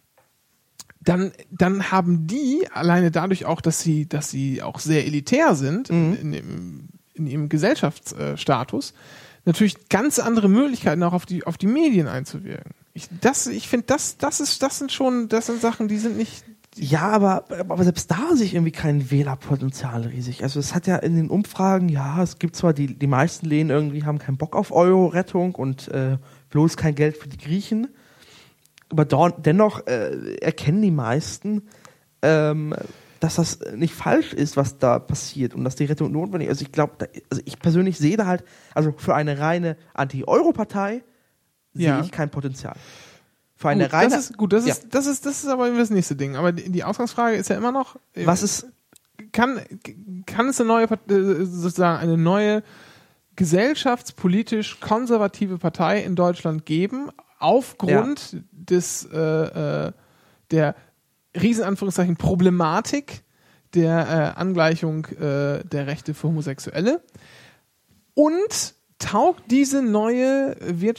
dann haben die alleine dadurch auch, dass sie auch sehr elitär sind in ihrem Gesellschaftsstatus, natürlich ganz andere Möglichkeiten auch auf die Medien einzuwirken. Ich finde, das sind Sachen, die sind nicht. Ja, aber selbst da sehe ich irgendwie kein Wählerpotenzial riesig. Also es hat ja in den Umfragen, ja, es gibt zwar die meisten Lehnen irgendwie haben keinen Bock auf Euro-Rettung und bloß kein Geld für die Griechen. Aber dennoch erkennen die meisten, dass das nicht falsch ist, was da passiert und dass die Rettung notwendig ist. Also ich glaube, ich persönlich sehe da halt, also für eine reine Anti-Euro-Partei sehe ich kein Potenzial. Für eine reine. Das ist aber das nächste Ding. Aber die Ausgangsfrage ist ja immer noch, was ist, kann es eine neue gesellschaftspolitisch konservative Partei in Deutschland geben, aufgrund der Riesenanführungszeichen Problematik der Angleichung der Rechte für Homosexuelle? Und taugt diese neue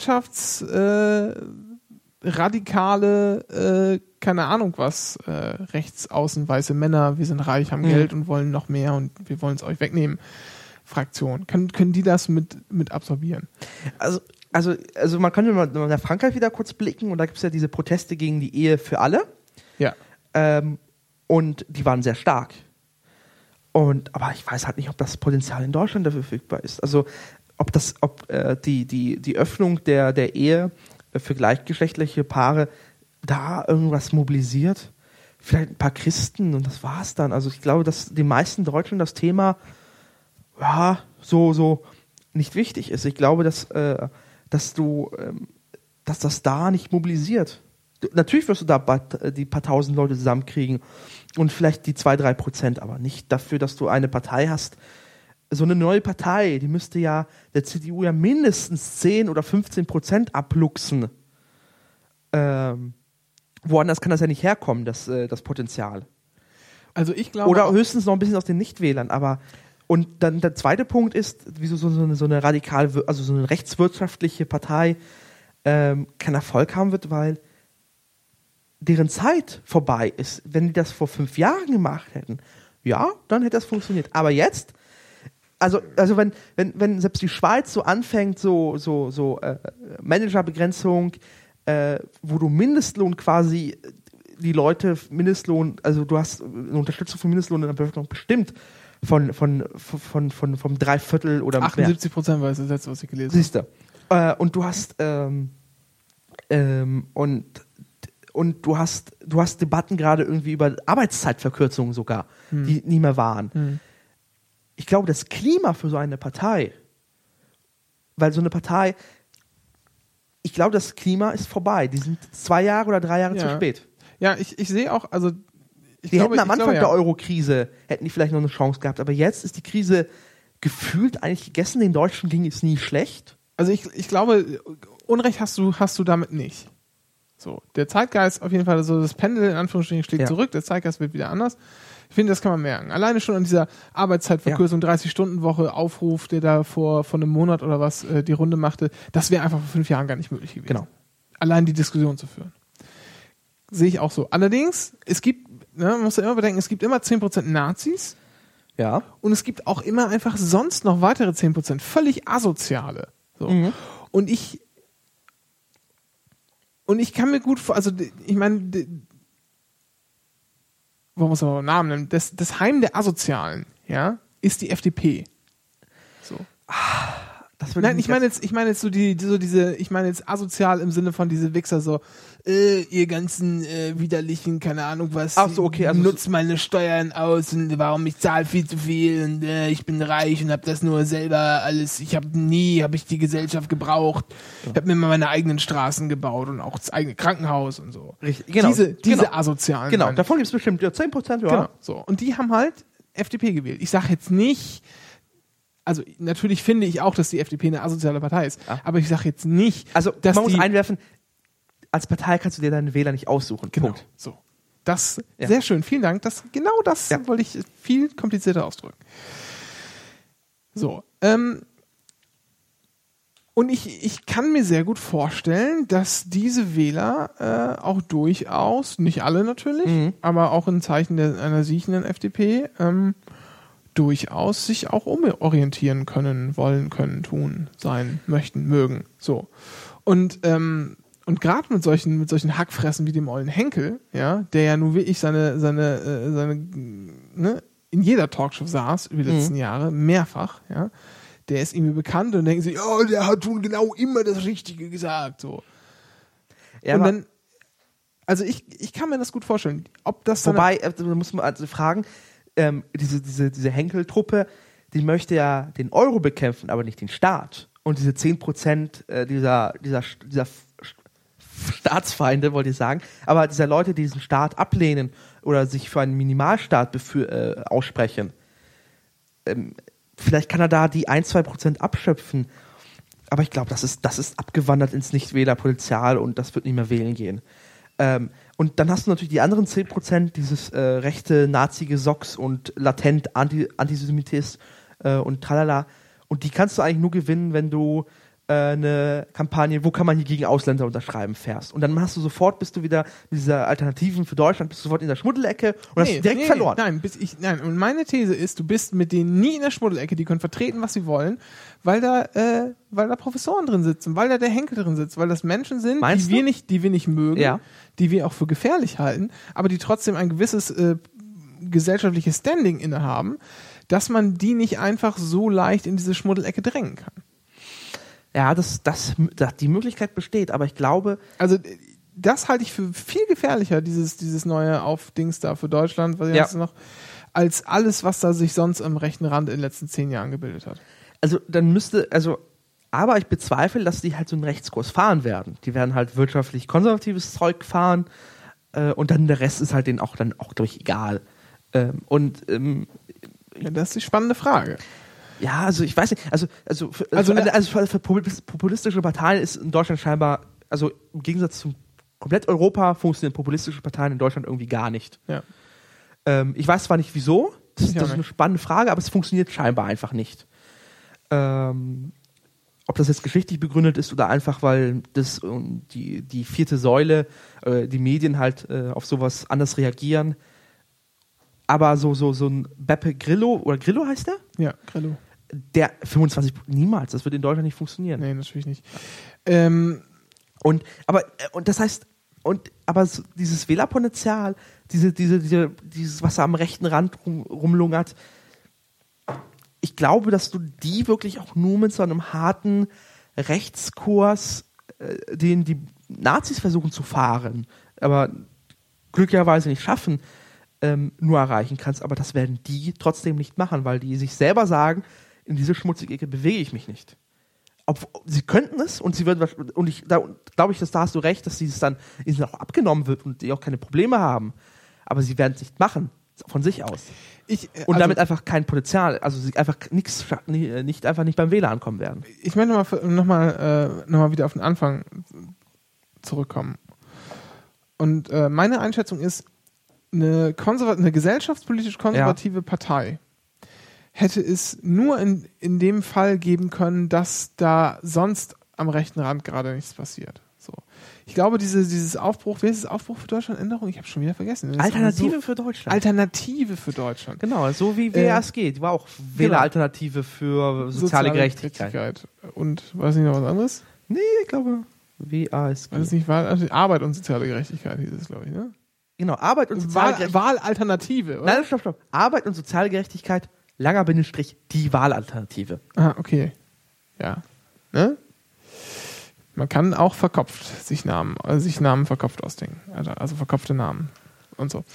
radikale, keine Ahnung was, rechtsaußen weiße Männer, wir sind reich, haben Geld und wollen noch mehr und wir wollen es euch wegnehmen, Fraktion. Können die das mit absorbieren? Also man könnte mal nach Frankreich wieder kurz blicken und da gibt es ja diese Proteste gegen die Ehe für alle. Ja. Und die waren sehr stark. Aber ich weiß halt nicht, ob das Potenzial in Deutschland dafür verfügbar ist. Also ob die Öffnung der Ehe für gleichgeschlechtliche Paare da irgendwas mobilisiert. Vielleicht ein paar Christen und das war's dann. Also ich glaube, dass die meisten Deutschen das Thema so nicht wichtig ist. Ich glaube, dass das da nicht mobilisiert. Natürlich wirst du da die paar tausend Leute zusammenkriegen und vielleicht die 2-3%, aber nicht dafür, dass du eine Partei hast. So eine neue Partei, die müsste ja der CDU ja mindestens 10 oder 15% abluchsen. Woanders kann das ja nicht herkommen, das Potenzial. Also ich glaube. Oder höchstens noch ein bisschen aus den Nichtwählern, und dann der zweite Punkt ist, wieso so eine also so eine rechtswirtschaftliche Partei keinen Erfolg haben wird, weil deren Zeit vorbei ist. Wenn die das vor 5 Jahren gemacht hätten, ja, dann hätte das funktioniert. Aber jetzt, also wenn selbst die Schweiz so anfängt, so Managerbegrenzung, wo du Mindestlohn quasi die Leute also du hast eine Unterstützung für Mindestlohn in der Bevölkerung bestimmt vom 3/4 oder 78% war das letzte, was ich gelesen habe. Siehst du. Und du hast und du hast Debatten gerade irgendwie über Arbeitszeitverkürzungen sogar, die nie mehr waren. Ich glaube, das Klima für so eine Partei, weil so eine Partei, ich glaube, das Klima ist vorbei. Die sind 2 Jahre oder 3 Jahre zu spät. Ja, ich sehe auch, also hätten am Anfang der Euro-Krise, hätten die vielleicht noch eine Chance gehabt, aber jetzt ist die Krise gefühlt eigentlich gegessen. Den Deutschen ging es nie schlecht. Also ich glaube, Unrecht hast du damit nicht. So, der Zeitgeist auf jeden Fall, so das Pendel in Anführungsstrichen schlägt zurück, der Zeitgeist wird wieder anders. Ich finde, das kann man merken. Alleine schon an dieser Arbeitszeitverkürzung, 30-Stunden-Woche Aufruf, der da vor einem Monat oder was die Runde machte, das wäre einfach vor 5 Jahren gar nicht möglich gewesen. Genau. Allein die Diskussion zu führen. Sehe ich auch so. Allerdings, es gibt, man muss ja immer bedenken, es gibt immer 10% Nazis Ja. Und es gibt auch immer einfach sonst noch weitere 10%, völlig asoziale. So. Und ich kann mir gut vor, also ich meine, wo muss man einen Namen nennen? Das Heim der Asozialen, ja, ist die FDP. So. Nein, ich meine jetzt ich meine jetzt asozial im Sinne von diese Wichser so, ihr ganzen widerlichen, keine Ahnung was, okay, also nutzt meine Steuern aus und warum ich zahle viel zu viel und ich bin reich und hab das nur selber alles, hab ich die Gesellschaft gebraucht, ich hab mir mal meine eigenen Straßen gebaut und auch das eigene Krankenhaus und so. Richtig, genau. Diese asozialen. Genau, davon gibt es bestimmt 10%, ja. Genau, so. Und die haben halt FDP gewählt. Ich sage jetzt nicht, also natürlich finde ich auch, dass die FDP eine asoziale Partei ist, aber ich sage jetzt nicht, also dass man muss einwerfen, als Partei kannst du dir deinen Wähler nicht aussuchen. Genau. Punkt. So. Das, sehr schön, vielen Dank. Das wollte ich viel komplizierter ausdrücken. So, und ich kann mir sehr gut vorstellen, dass diese Wähler auch durchaus, nicht alle natürlich, aber auch in Zeichen einer siechenden FDP, durchaus sich auch umorientieren können, wollen, können, tun, sein, möchten, mögen. So. Und gerade mit solchen Hackfressen wie dem ollen Henkel, ja, der ja nur wie ich seine in jeder Talkshow saß über die letzten Jahre, mehrfach, ja, der ist irgendwie bekannt und denken sich, oh, der hat schon genau immer das Richtige gesagt, so. Ja, und dann, also ich kann mir das gut vorstellen, ob das dann... Wobei, da muss man also fragen, diese Henkel-Truppe, die möchte ja den Euro bekämpfen, aber nicht den Staat. Und diese 10% dieser Staatsfeinde, wollte ich sagen, aber dieser Leute, die diesen Staat ablehnen oder sich für einen Minimalstaat aussprechen, vielleicht kann er da die 1-2% abschöpfen, aber ich glaube, das ist abgewandert ins Nichtwählerpotenzial und das wird nicht mehr wählen gehen. Und dann hast du natürlich die anderen 10%, dieses rechte Nazi-Gesocks und latent Antisemitis und tralala. Und die kannst du eigentlich nur gewinnen, wenn du eine Kampagne, wo kann man hier gegen Ausländer unterschreiben, fährst. Und dann bist du wieder mit dieser Alternativen für Deutschland, bist du sofort in der Schmuddelecke und hast direkt verloren. Nein, und meine These ist, du bist mit denen nie in der Schmuddelecke, die können vertreten, was sie wollen, weil da Professoren drin sitzen, weil da der Henkel drin sitzt, weil das Menschen sind, die wir nicht mögen, die wir auch für gefährlich halten, aber die trotzdem ein gewisses gesellschaftliches Standing innehaben, dass man die nicht einfach so leicht in diese Schmuddelecke drängen kann. Ja, die Möglichkeit besteht, aber ich glaube... Also das halte ich für viel gefährlicher, dieses neue Aufdings da für Deutschland, was jetzt noch, als alles, was da sich sonst am rechten Rand in den letzten 10 Jahren gebildet hat. Also aber ich bezweifle, dass die halt so einen Rechtskurs fahren werden. Die werden halt wirtschaftlich konservatives Zeug fahren und dann der Rest ist halt denen auch glaube ich, egal. Das ist die spannende Frage. Ja, also ich weiß nicht, für populistische Parteien ist in Deutschland scheinbar, also im Gegensatz zu komplett Europa funktionieren populistische Parteien in Deutschland irgendwie gar nicht. Ja. Ich weiß zwar nicht wieso, das ist eine spannende Frage, aber es funktioniert scheinbar einfach nicht. Ob das jetzt geschichtlich begründet ist oder einfach, weil die vierte Säule, die Medien halt auf sowas anders reagieren. Aber so ein Beppe Grillo, oder Grillo heißt der? Ja, Grillo. Der 25, niemals, das wird in Deutschland nicht funktionieren. Nee, natürlich nicht. Aber dieses Wählerpotenzial, dieses, was da am rechten Rand rumlungert, ich glaube, dass du die wirklich auch nur mit so einem harten Rechtskurs, den die Nazis versuchen zu fahren, aber glücklicherweise nicht schaffen, nur erreichen kannst. Aber das werden die trotzdem nicht machen, weil die sich selber sagen, in diese schmutzige Ecke bewege ich mich nicht. Sie könnten es und da glaube ich, dass da hast du recht, dass ihnen auch abgenommen wird und die auch keine Probleme haben. Aber sie werden es nicht machen, von sich aus. Damit einfach kein Potenzial, also sie einfach nicht beim Wähler ankommen werden. Ich möchte noch mal wieder auf den Anfang zurückkommen. Und meine Einschätzung ist, eine gesellschaftspolitisch konservative Partei hätte es nur in dem Fall geben können, dass da sonst am rechten Rand gerade nichts passiert. So. Ich glaube, dieses Aufbruch, wer ist das Aufbruch für Deutschland? Änderung? Ich habe schon wieder vergessen. Alternative für Deutschland. Alternative für Deutschland. Genau, so wie WASG. Die war auch Wähleralternative für soziale Gerechtigkeit. Und weiß nicht noch was anderes? Nee, ich glaube WASG. Weiß nicht, Arbeit und soziale Gerechtigkeit hieß es, glaube ich, ne? Genau, Arbeit und soziale Gerechtigkeit. Wahlalternative, oder? Nein, stopp. Arbeit und soziale Gerechtigkeit, langer Bindestrich, die Wahlalternative. Ah, okay. Ja. Ne? Man kann auch verkopft sich Namen verkopft ausdenken. Also verkopfte Namen und so.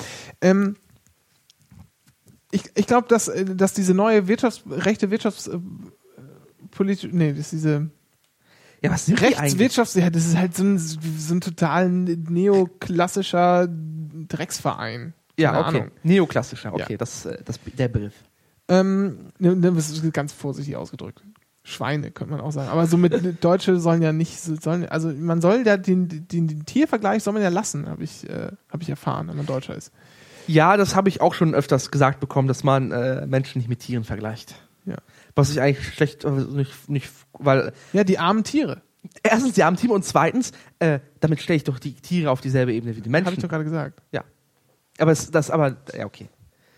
Ich glaube, dass diese neue rechte Wirtschaftspolitik, das ist diese was sind Rechtswirtschafts, das ist halt so ein total neoklassischer Drecksverein. Ja, Keine okay. Ahnung. Neoklassischer, okay, Ja. das der Begriff. Das ist ganz vorsichtig ausgedrückt. Schweine, könnte man auch sagen. Aber so mit Deutsche sollen ja nicht, also man soll ja den Tiervergleich soll man ja lassen, habe ich erfahren, wenn man Deutscher ist. Ja, das habe ich auch schon öfters gesagt bekommen, dass man Menschen nicht mit Tieren vergleicht. Ja. Was ich eigentlich schlecht, nicht, weil... Ja, die armen Tiere. Erstens die armen Tiere und zweitens, damit stelle ich doch die Tiere auf dieselbe Ebene wie die Menschen. Habe ich doch gerade gesagt. Ja. Ja, okay.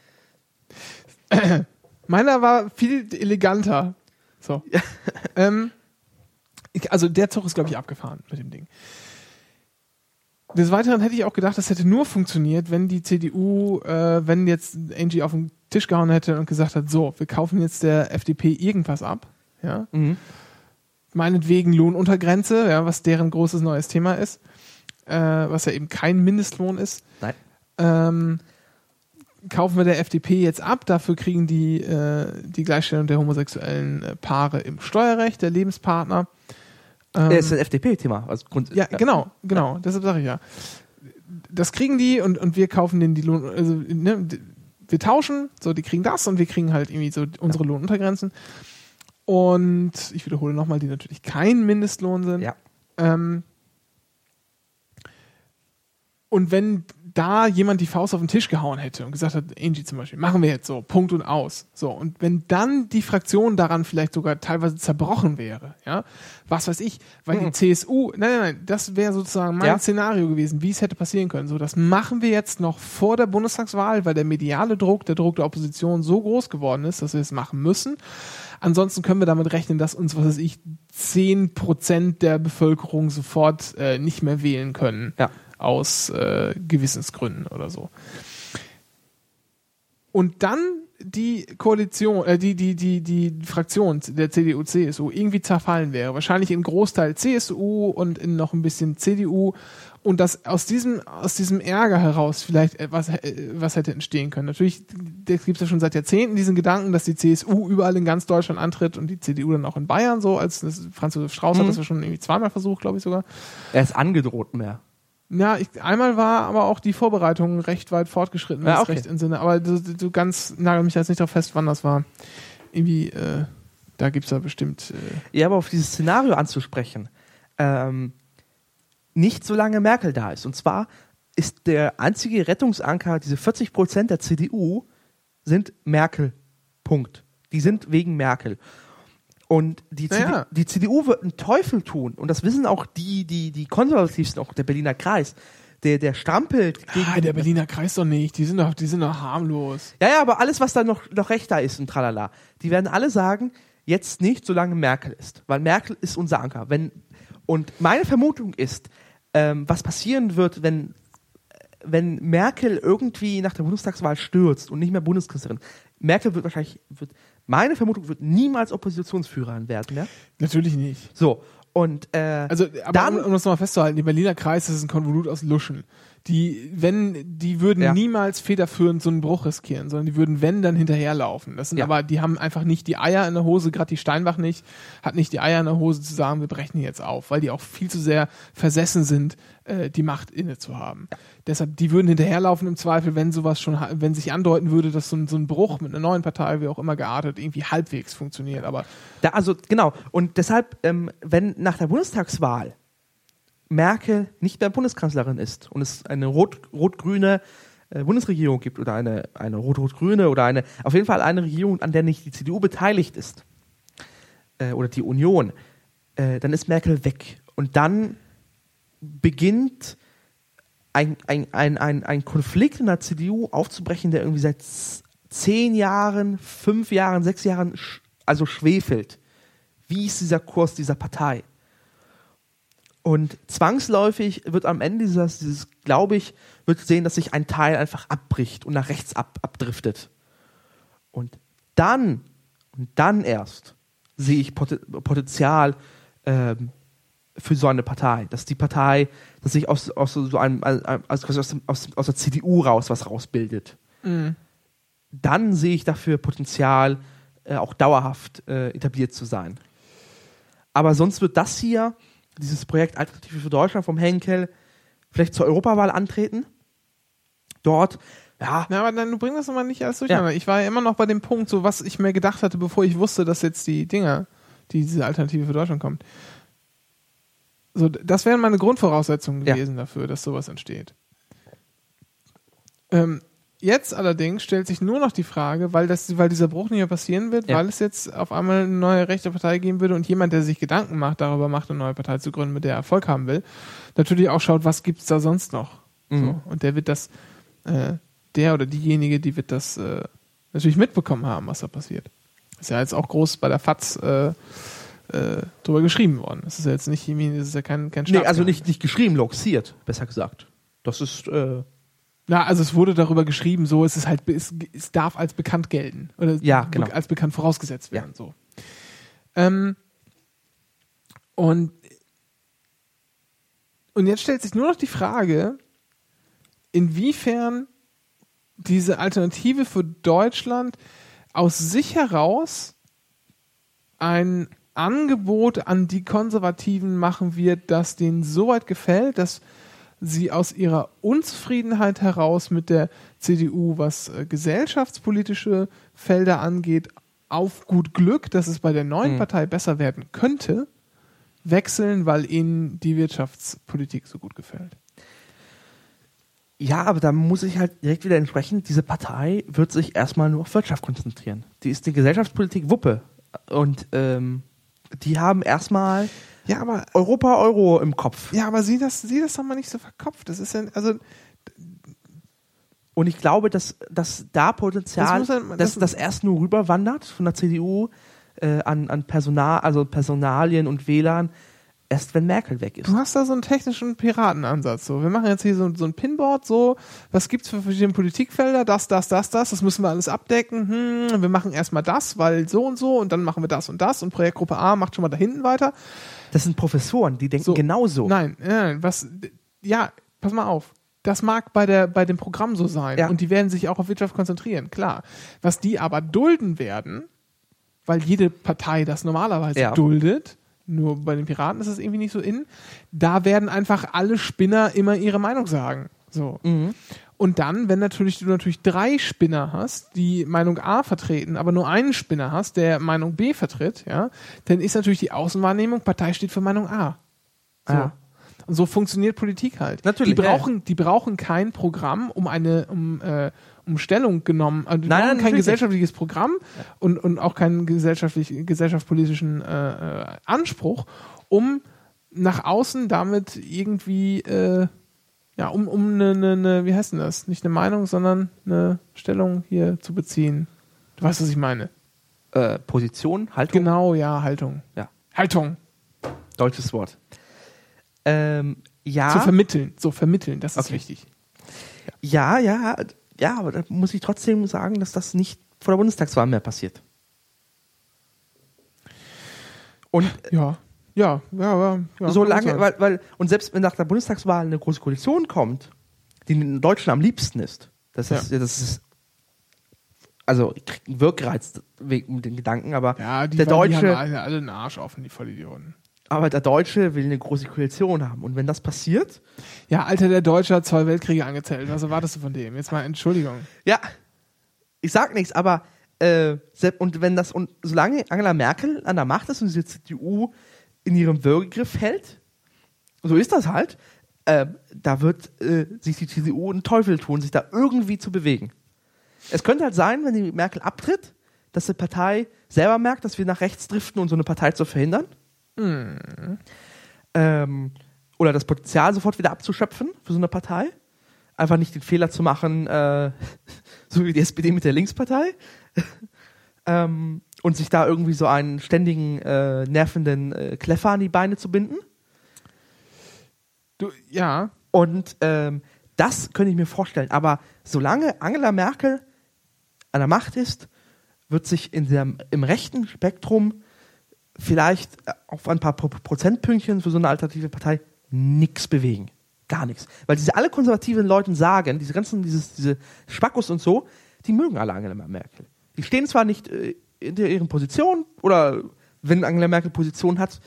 Meiner war viel eleganter. So. Also der Zug ist, glaube ich, abgefahren mit dem Ding. Des Weiteren hätte ich auch gedacht, das hätte nur funktioniert, wenn die CDU, wenn jetzt Angie auf den Tisch gehauen hätte und gesagt hat, so, wir kaufen jetzt der FDP irgendwas ab. Ja? Meinetwegen Lohnuntergrenze, ja, was deren großes neues Thema ist, was ja eben kein Mindestlohn ist. Nein. Kaufen wir der FDP jetzt ab, dafür kriegen die Gleichstellung der homosexuellen Paare im Steuerrecht, der Lebenspartner. Ist ein FDP-Thema. Also ja, genau, deshalb sage ich ja. Das kriegen die und wir kaufen denen die Lohn, also ne, wir tauschen, so, die kriegen das und wir kriegen halt irgendwie so unsere Lohnuntergrenzen. Und ich wiederhole nochmal, die natürlich kein Mindestlohn sind. Ja. Und wenn da jemand die Faust auf den Tisch gehauen hätte und gesagt hat, Angie zum Beispiel, machen wir jetzt so, Punkt und aus. So, und wenn dann die Fraktion daran vielleicht sogar teilweise zerbrochen wäre, ja, was weiß ich, weil die CSU, nein, das wäre sozusagen mein Szenario gewesen, wie es hätte passieren können. So, das machen wir jetzt noch vor der Bundestagswahl, weil der mediale Druck, der Druck der Opposition so groß geworden ist, dass wir es machen müssen. Ansonsten können wir damit rechnen, dass uns, 10% der Bevölkerung sofort nicht mehr wählen können. Ja. Aus Gewissensgründen oder so. Und dann die Koalition, die Fraktion der CDU, CSU irgendwie zerfallen wäre. Wahrscheinlich in Großteil CSU und in noch ein bisschen CDU. Und dass aus diesem Ärger heraus vielleicht was hätte entstehen können. Natürlich gibt es ja schon seit Jahrzehnten diesen Gedanken, dass die CSU überall in ganz Deutschland antritt und die CDU dann auch in Bayern so, als Franz Josef Strauß hat das ja schon irgendwie zweimal versucht, glaube ich sogar. Er ist angedroht mehr. Ja, einmal war aber auch die Vorbereitung recht weit fortgeschritten, ja, okay. Recht im Sinne. Aber du ganz nagel mich jetzt nicht darauf fest, wann das war. Irgendwie, da gibt es da bestimmt. Ja, aber auf dieses Szenario anzusprechen, nicht solange Merkel da ist. Und zwar ist der einzige Rettungsanker, diese 40% der CDU sind Merkel. Punkt. Die sind wegen Merkel. Und die CDU wird einen Teufel tun. Und das wissen auch die Konservativsten, auch der Berliner Kreis. Der strampelt gegen... der Berliner Kreis doch nicht. Die sind doch harmlos. Ja, aber alles, was da noch rechter ist und tralala, die werden alle sagen, jetzt nicht, solange Merkel ist. Weil Merkel ist unser Anker. Und meine Vermutung ist, was passieren wird, wenn Merkel irgendwie nach der Bundestagswahl stürzt und nicht mehr Bundeskanzlerin. Merkel meine Vermutung wird niemals Oppositionsführerin werden, ja? Natürlich nicht. So, und um das nochmal festzuhalten, die Berliner Kreis, das ist ein Konvolut aus Luschen. Die würden niemals federführend so einen Bruch riskieren, sondern die würden, wenn, dann hinterherlaufen. Das sind aber, die haben einfach nicht die Eier in der Hose, gerade die Steinbach hat nicht die Eier in der Hose zu sagen, wir brechen jetzt auf, weil die auch viel zu sehr versessen sind, die Macht inne zu haben. Ja. Deshalb, die würden hinterherlaufen im Zweifel, wenn sich andeuten würde, dass so ein Bruch mit einer neuen Partei, wie auch immer geartet, irgendwie halbwegs funktioniert. Aber genau. Und deshalb, wenn nach der Bundestagswahl Merkel nicht mehr Bundeskanzlerin ist und es eine rot-grüne Bundesregierung gibt oder eine rot-rot-grüne oder auf jeden Fall eine Regierung, an der nicht die CDU beteiligt ist oder die Union, dann ist Merkel weg. Und dann beginnt ein Konflikt in der CDU aufzubrechen, der irgendwie seit 10 Jahren, 5 Jahren, 6 Jahren schwefelt. Wie ist dieser Kurs dieser Partei? Und zwangsläufig wird am Ende dieses glaube ich, wird sehen, dass sich ein Teil einfach abbricht und nach rechts abdriftet. Und dann erst sehe ich Potenzial für so eine Partei, dass sich aus der CDU was rausbildet. Mhm. Dann sehe ich dafür Potenzial, auch dauerhaft etabliert zu sein. Aber sonst wird das hier, dieses Projekt Alternative für Deutschland vom Henkel, vielleicht zur Europawahl antreten. Dort, ja. Na, aber dann, du bringst das nochmal nicht alles durcheinander. Ja. Ich war ja immer noch bei dem Punkt, so was ich mir gedacht hatte, bevor ich wusste, dass jetzt diese Alternative für Deutschland kommt. So, das wären meine Grundvoraussetzungen gewesen dafür, dass sowas entsteht. Jetzt allerdings stellt sich nur noch die Frage, weil dieser Bruch nicht mehr passieren wird, weil es jetzt auf einmal eine neue rechte Partei geben würde und jemand, der sich Gedanken darüber macht, eine neue Partei zu gründen, mit der er Erfolg haben will, natürlich auch schaut, was gibt es da sonst noch. Mhm. So, und der wird das, der oder diejenige, die wird das natürlich mitbekommen haben, was da passiert. Ist ja jetzt auch groß bei der FAZ drüber geschrieben worden. Das ist ja jetzt nicht, das ist ja kein Nee, also nicht geschrieben, lanciert, besser gesagt. Das ist, Na, also es wurde darüber geschrieben, so es darf als bekannt gelten. Oder genau. Als bekannt vorausgesetzt werden. Ja. So. Und jetzt stellt sich nur noch die Frage, inwiefern diese Alternative für Deutschland aus sich heraus ein Angebot an die Konservativen machen wird, das denen so weit gefällt, dass sie aus ihrer Unzufriedenheit heraus mit der CDU, was gesellschaftspolitische Felder angeht, auf gut Glück, dass es bei der neuen Partei besser werden könnte, wechseln, weil ihnen die Wirtschaftspolitik so gut gefällt. Ja, aber da muss ich halt direkt wieder entsprechen, diese Partei wird sich erstmal nur auf Wirtschaft konzentrieren. Die ist die Gesellschaftspolitik Wuppe. Und die haben erstmal Euro im Kopf. Ja, aber sieh das doch mal nicht so verkopft. Das ist ja, also. Und ich glaube, dass da Potenzial, das erst nur rüberwandert von der CDU an Personalien und Wählern, erst wenn Merkel weg ist. Du hast da so einen technischen Piratenansatz. So. Wir machen jetzt hier so ein Pinboard, so, was gibt's für verschiedene Politikfelder? Das müssen wir alles abdecken. Wir machen erstmal das, weil so und dann machen wir das und Projektgruppe A macht schon mal da hinten weiter. Das sind Professoren, die denken genauso. Nein, pass mal auf. Das mag bei dem Programm so sein und die werden sich auch auf Wirtschaft konzentrieren, klar. Was die aber dulden werden, weil jede Partei das normalerweise duldet, nur bei den Piraten ist es irgendwie nicht so in. Da werden einfach alle Spinner immer ihre Meinung sagen. So. Mhm. Und dann, wenn du natürlich 3 Spinner hast, die Meinung A vertreten, aber nur einen Spinner hast, der Meinung B vertritt, ja, dann ist natürlich die Außenwahrnehmung, Partei steht für Meinung A. So. Ja. Und so funktioniert Politik halt. Natürlich. Die brauchen kein Programm, um Stellung genommen. Also die brauchen kein gesellschaftliches Programm und auch keinen gesellschaftspolitischen Anspruch, um nach außen damit irgendwie um eine, wie heißt denn das? Nicht eine Meinung, sondern eine Stellung hier zu beziehen. Du weißt, was ich meine. Position, Haltung? Genau, ja, Haltung. Ja. Haltung. Deutsches Wort. Zu vermitteln, das ist wichtig. Ja, aber da muss ich trotzdem sagen, dass das nicht vor der Bundestagswahl mehr passiert. Und solange, weil selbst wenn nach der Bundestagswahl eine große Koalition kommt, die in Deutschland am liebsten ist, das ist also ich krieg einen Wirkreiz wegen den Gedanken, aber der Deutsche, die haben alle einen Arsch offen, die Vollidioten. Aber der Deutsche will eine große Koalition haben. Und wenn das passiert... Ja, Alter, der Deutsche hat 2 Weltkriege angezählt. Was erwartest du von dem? Jetzt mal Entschuldigung. Ja, ich sag nichts, aber solange Angela Merkel an der Macht ist und die CDU in ihrem Würgegriff hält, so ist das halt, da wird sich die CDU einen Teufel tun, sich da irgendwie zu bewegen. Es könnte halt sein, wenn die Merkel abtritt, dass die Partei selber merkt, dass wir nach rechts driften und so eine Partei zu verhindern. oder das Potenzial sofort wieder abzuschöpfen für so eine Partei. Einfach nicht den Fehler zu machen, so wie die SPD mit der Linkspartei. Und sich da irgendwie so einen ständigen, nervenden Kleffer an die Beine zu binden. Ja. Und das könnte ich mir vorstellen. Aber solange Angela Merkel an der Macht ist, wird sich im rechten Spektrum vielleicht auf ein paar Prozentpünktchen für so eine alternative Partei nichts bewegen. Gar nichts. Weil diese alle konservativen Leute sagen, diese Spackos und so, die mögen alle Angela Merkel. Die stehen zwar nicht in ihren Positionen, oder wenn Angela Merkel Position hat,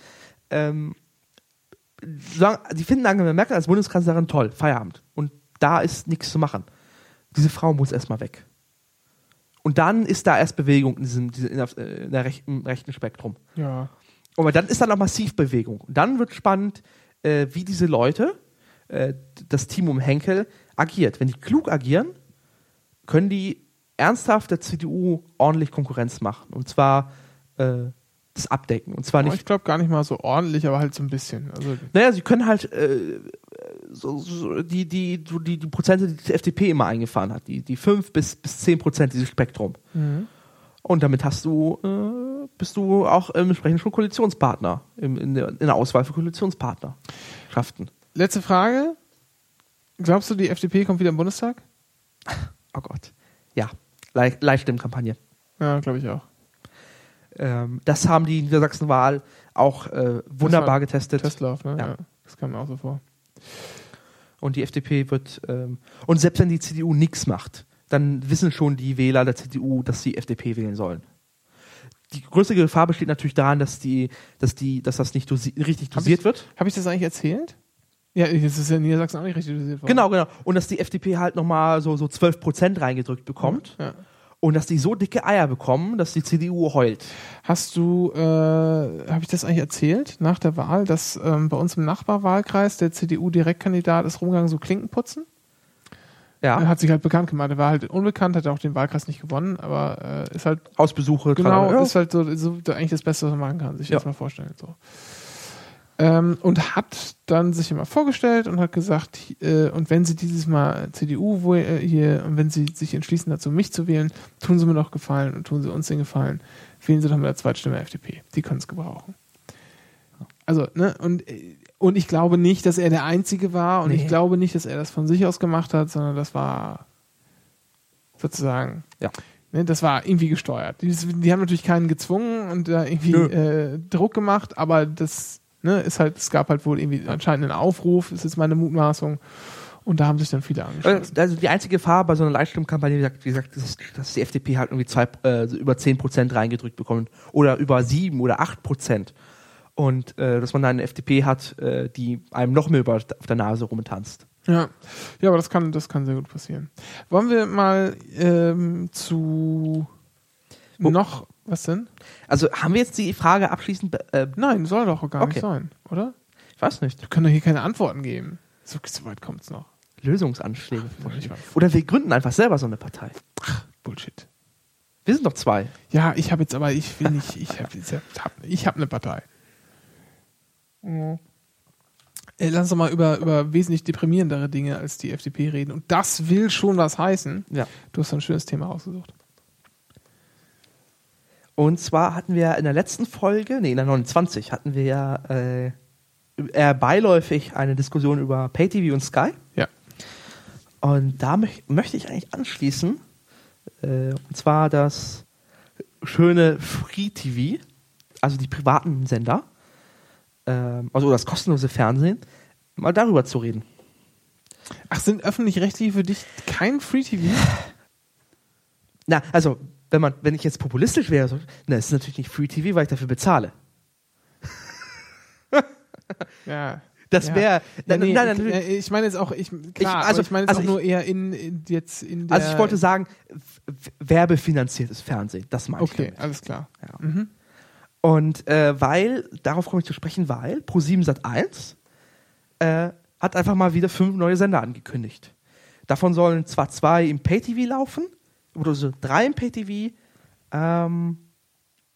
die finden Angela Merkel als Bundeskanzlerin toll, Feierabend. Und da ist nichts zu machen. Diese Frau muss erstmal weg. Und dann ist da erst Bewegung im rechten Spektrum. Ja. Aber dann ist da noch massiv Bewegung. Und dann wird spannend, wie diese Leute, das Team um Henkel, agiert. Wenn die klug agieren, können die ernsthaft der CDU ordentlich Konkurrenz machen. Und zwar das abdecken. Und zwar nicht. Ich glaube gar nicht mal so ordentlich, aber halt so ein bisschen. Also naja, sie können halt die Prozente, die die FDP immer eingefahren hat, die 5 bis 10%, dieses Spektrum. Mhm. Und damit bist du auch entsprechend schon Koalitionspartner, in der Auswahl für Koalitionspartnerschaften. Letzte Frage. Glaubst du, die FDP kommt wieder im Bundestag? Oh Gott. Ja, Live-Stimmkampagne. Ja, glaube ich auch. Das haben die Niedersachsen-Wahl auch wunderbar getestet. Testlauf, ne? Ja. Ja, das kam mir auch so vor. Und die FDP wird, und selbst wenn die CDU nichts macht, dann wissen schon die Wähler der CDU, dass sie FDP wählen sollen. Die größte Gefahr besteht natürlich daran, dass das nicht richtig dosiert wird. Habe ich das eigentlich erzählt? Ja, das ist ja in Niedersachsen auch nicht richtig dosiert worden. Genau. Und dass die FDP halt nochmal so 12% reingedrückt bekommt. Ja. Und dass die so dicke Eier bekommen, dass die CDU heult. Hast du, habe ich das eigentlich erzählt, nach der Wahl, dass bei uns im Nachbarwahlkreis der CDU-Direktkandidat ist rumgegangen, so Klinken putzen? Ja. Er hat sich halt bekannt gemacht. Er war halt unbekannt, hat auch den Wahlkreis nicht gewonnen, aber ist halt. Hausbesuche, genau, ja. ist halt so eigentlich das Beste, was man machen kann, sich jetzt mal vorstellen. So. Und hat dann sich immer vorgestellt und hat gesagt, und wenn Sie dieses Mal CDU hier, und wenn Sie sich entschließen dazu, mich zu wählen, tun Sie mir doch Gefallen und tun Sie uns den Gefallen, wählen Sie doch mit der Zweitstimme FDP. Die können es gebrauchen. Also, ne, und ich glaube nicht, dass er der Einzige war und ich glaube nicht, dass er das von sich aus gemacht hat, sondern das war sozusagen, ne, das war irgendwie gesteuert. Die haben natürlich keinen gezwungen und da irgendwie Druck gemacht, aber das ist halt, es gab halt wohl irgendwie anscheinend einen Aufruf, ist jetzt meine Mutmaßung, und da haben sich dann viele angeschlossen. Also die einzige Gefahr bei so einer Live-Stimmkampagne, wie gesagt, ist, dass die FDP halt irgendwie über 10% reingedrückt bekommt oder über 7 oder 8%. Und dass man dann eine FDP hat, die einem noch mehr auf der Nase rumtanzt. Ja, aber das kann sehr gut passieren. Wollen wir mal noch, was denn? Also haben wir jetzt die Frage abschließend... Nein, soll doch gar nicht sein, oder? Ich weiß nicht. Wir können doch hier keine Antworten geben. So weit kommt es noch. Lösungsanschläge. Oder wir gründen einfach selber so eine Partei. Ach, Bullshit. Wir sind doch 2. Ja, ich habe eine Partei. Lass uns doch mal über wesentlich deprimierendere Dinge als die FDP reden. Und das will schon was heißen. Ja. Du hast ein schönes Thema rausgesucht. Und zwar hatten wir in der letzten Folge, in der 29, hatten wir ja eher beiläufig eine Diskussion über Pay-TV und Sky. Ja. Und da möchte ich eigentlich anschließen, und zwar das schöne Free-TV, also die privaten Sender, also das kostenlose Fernsehen, mal darüber zu reden. Ach, sind öffentlich-rechtliche für dich kein Free-TV? Na, also wenn ich jetzt populistisch wäre, es ist natürlich nicht Free TV, weil ich dafür bezahle. Ja. Das wäre. Nein, ich meine jetzt auch, ich meine jetzt auch nur eher in der. Also ich wollte sagen, werbefinanziertes Fernsehen, das meine ich. Okay, damit. alles klar. Ja. Mhm. Und darauf komme ich zu sprechen, weil Pro7 Sat.1 hat einfach mal wieder 5 neue Sender angekündigt. Davon sollen zwar 2 im Pay-TV laufen, oder so 3 im Pay-TV,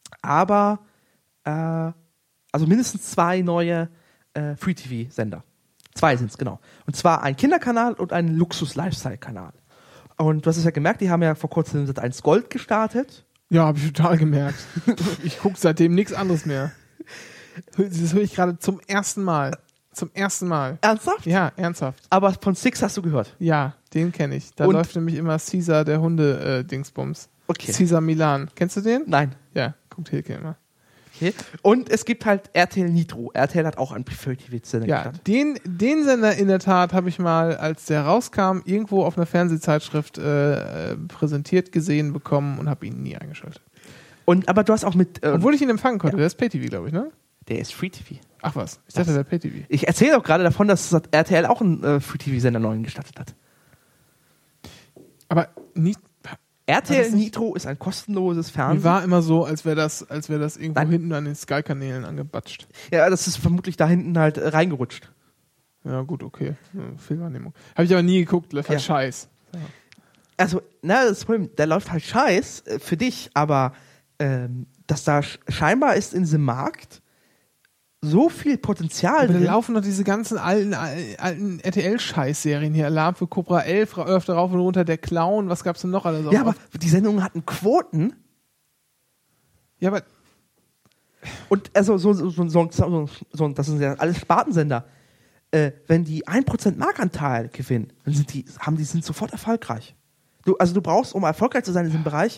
aber also mindestens 2 neue Free-TV-Sender. 2 sind's, genau. Und zwar ein Kinderkanal und ein Luxus-Lifestyle-Kanal. Und du hast es ja gemerkt, die haben ja vor kurzem Sat.1 Gold gestartet. Ja, habe ich total gemerkt. Ich gucke seitdem nichts anderes mehr. Das höre ich gerade zum ersten Mal. Zum ersten Mal. Ernsthaft? Ja, ernsthaft. Aber von Six hast du gehört? Ja, den kenne ich. Da Und? läuft nämlich immer Caesar, der Hunde-Dingsbums. Okay. Caesar Milan. Kennst du den? Nein. Ja, guckt Hilke immer. Okay. Und es gibt halt RTL Nitro. RTL hat auch einen Free-TV-Sender Ja, den Sender in der Tat habe ich mal, als der rauskam, irgendwo auf einer Fernsehzeitschrift präsentiert gesehen bekommen und habe ihn nie eingeschaltet. Aber du hast auch mit... Obwohl ich ihn empfangen konnte. Ja. Der ist Pay-TV, glaube ich, ne? Der ist Free-TV. Ach was, ich dachte, der Pay-TV. Ich erzähle doch gerade davon, dass RTL auch einen Free-TV-Sender neuen gestartet hat. Aber nicht... RTL Nitro ist ein kostenloses Fernsehen. Mir war immer so, als wäre das irgendwo Nein. hinten an den Sky-Kanälen angebatscht. Ja, das ist vermutlich da hinten halt reingerutscht. Ja, gut, okay. Fehlwahrnehmung. Habe ich aber nie geguckt, läuft halt Scheiß. Ja. Also, das Problem, der läuft halt Scheiß für dich, aber dass da scheinbar ist in diesem Markt so viel Potenzial Aber da drin. laufen doch diese ganzen alten RTL-Scheiß-Serien hier. Alarm für Cobra 11, läuft rauf und runter, der Clown, was gab's denn noch alles? Ja, aber die Sendungen hatten Quoten. Ja, aber Und also das sind ja alles Spartensender. Wenn die 1% Marktanteil gewinnen, dann sind sofort erfolgreich. Du brauchst, um erfolgreich zu sein in diesem Bereich,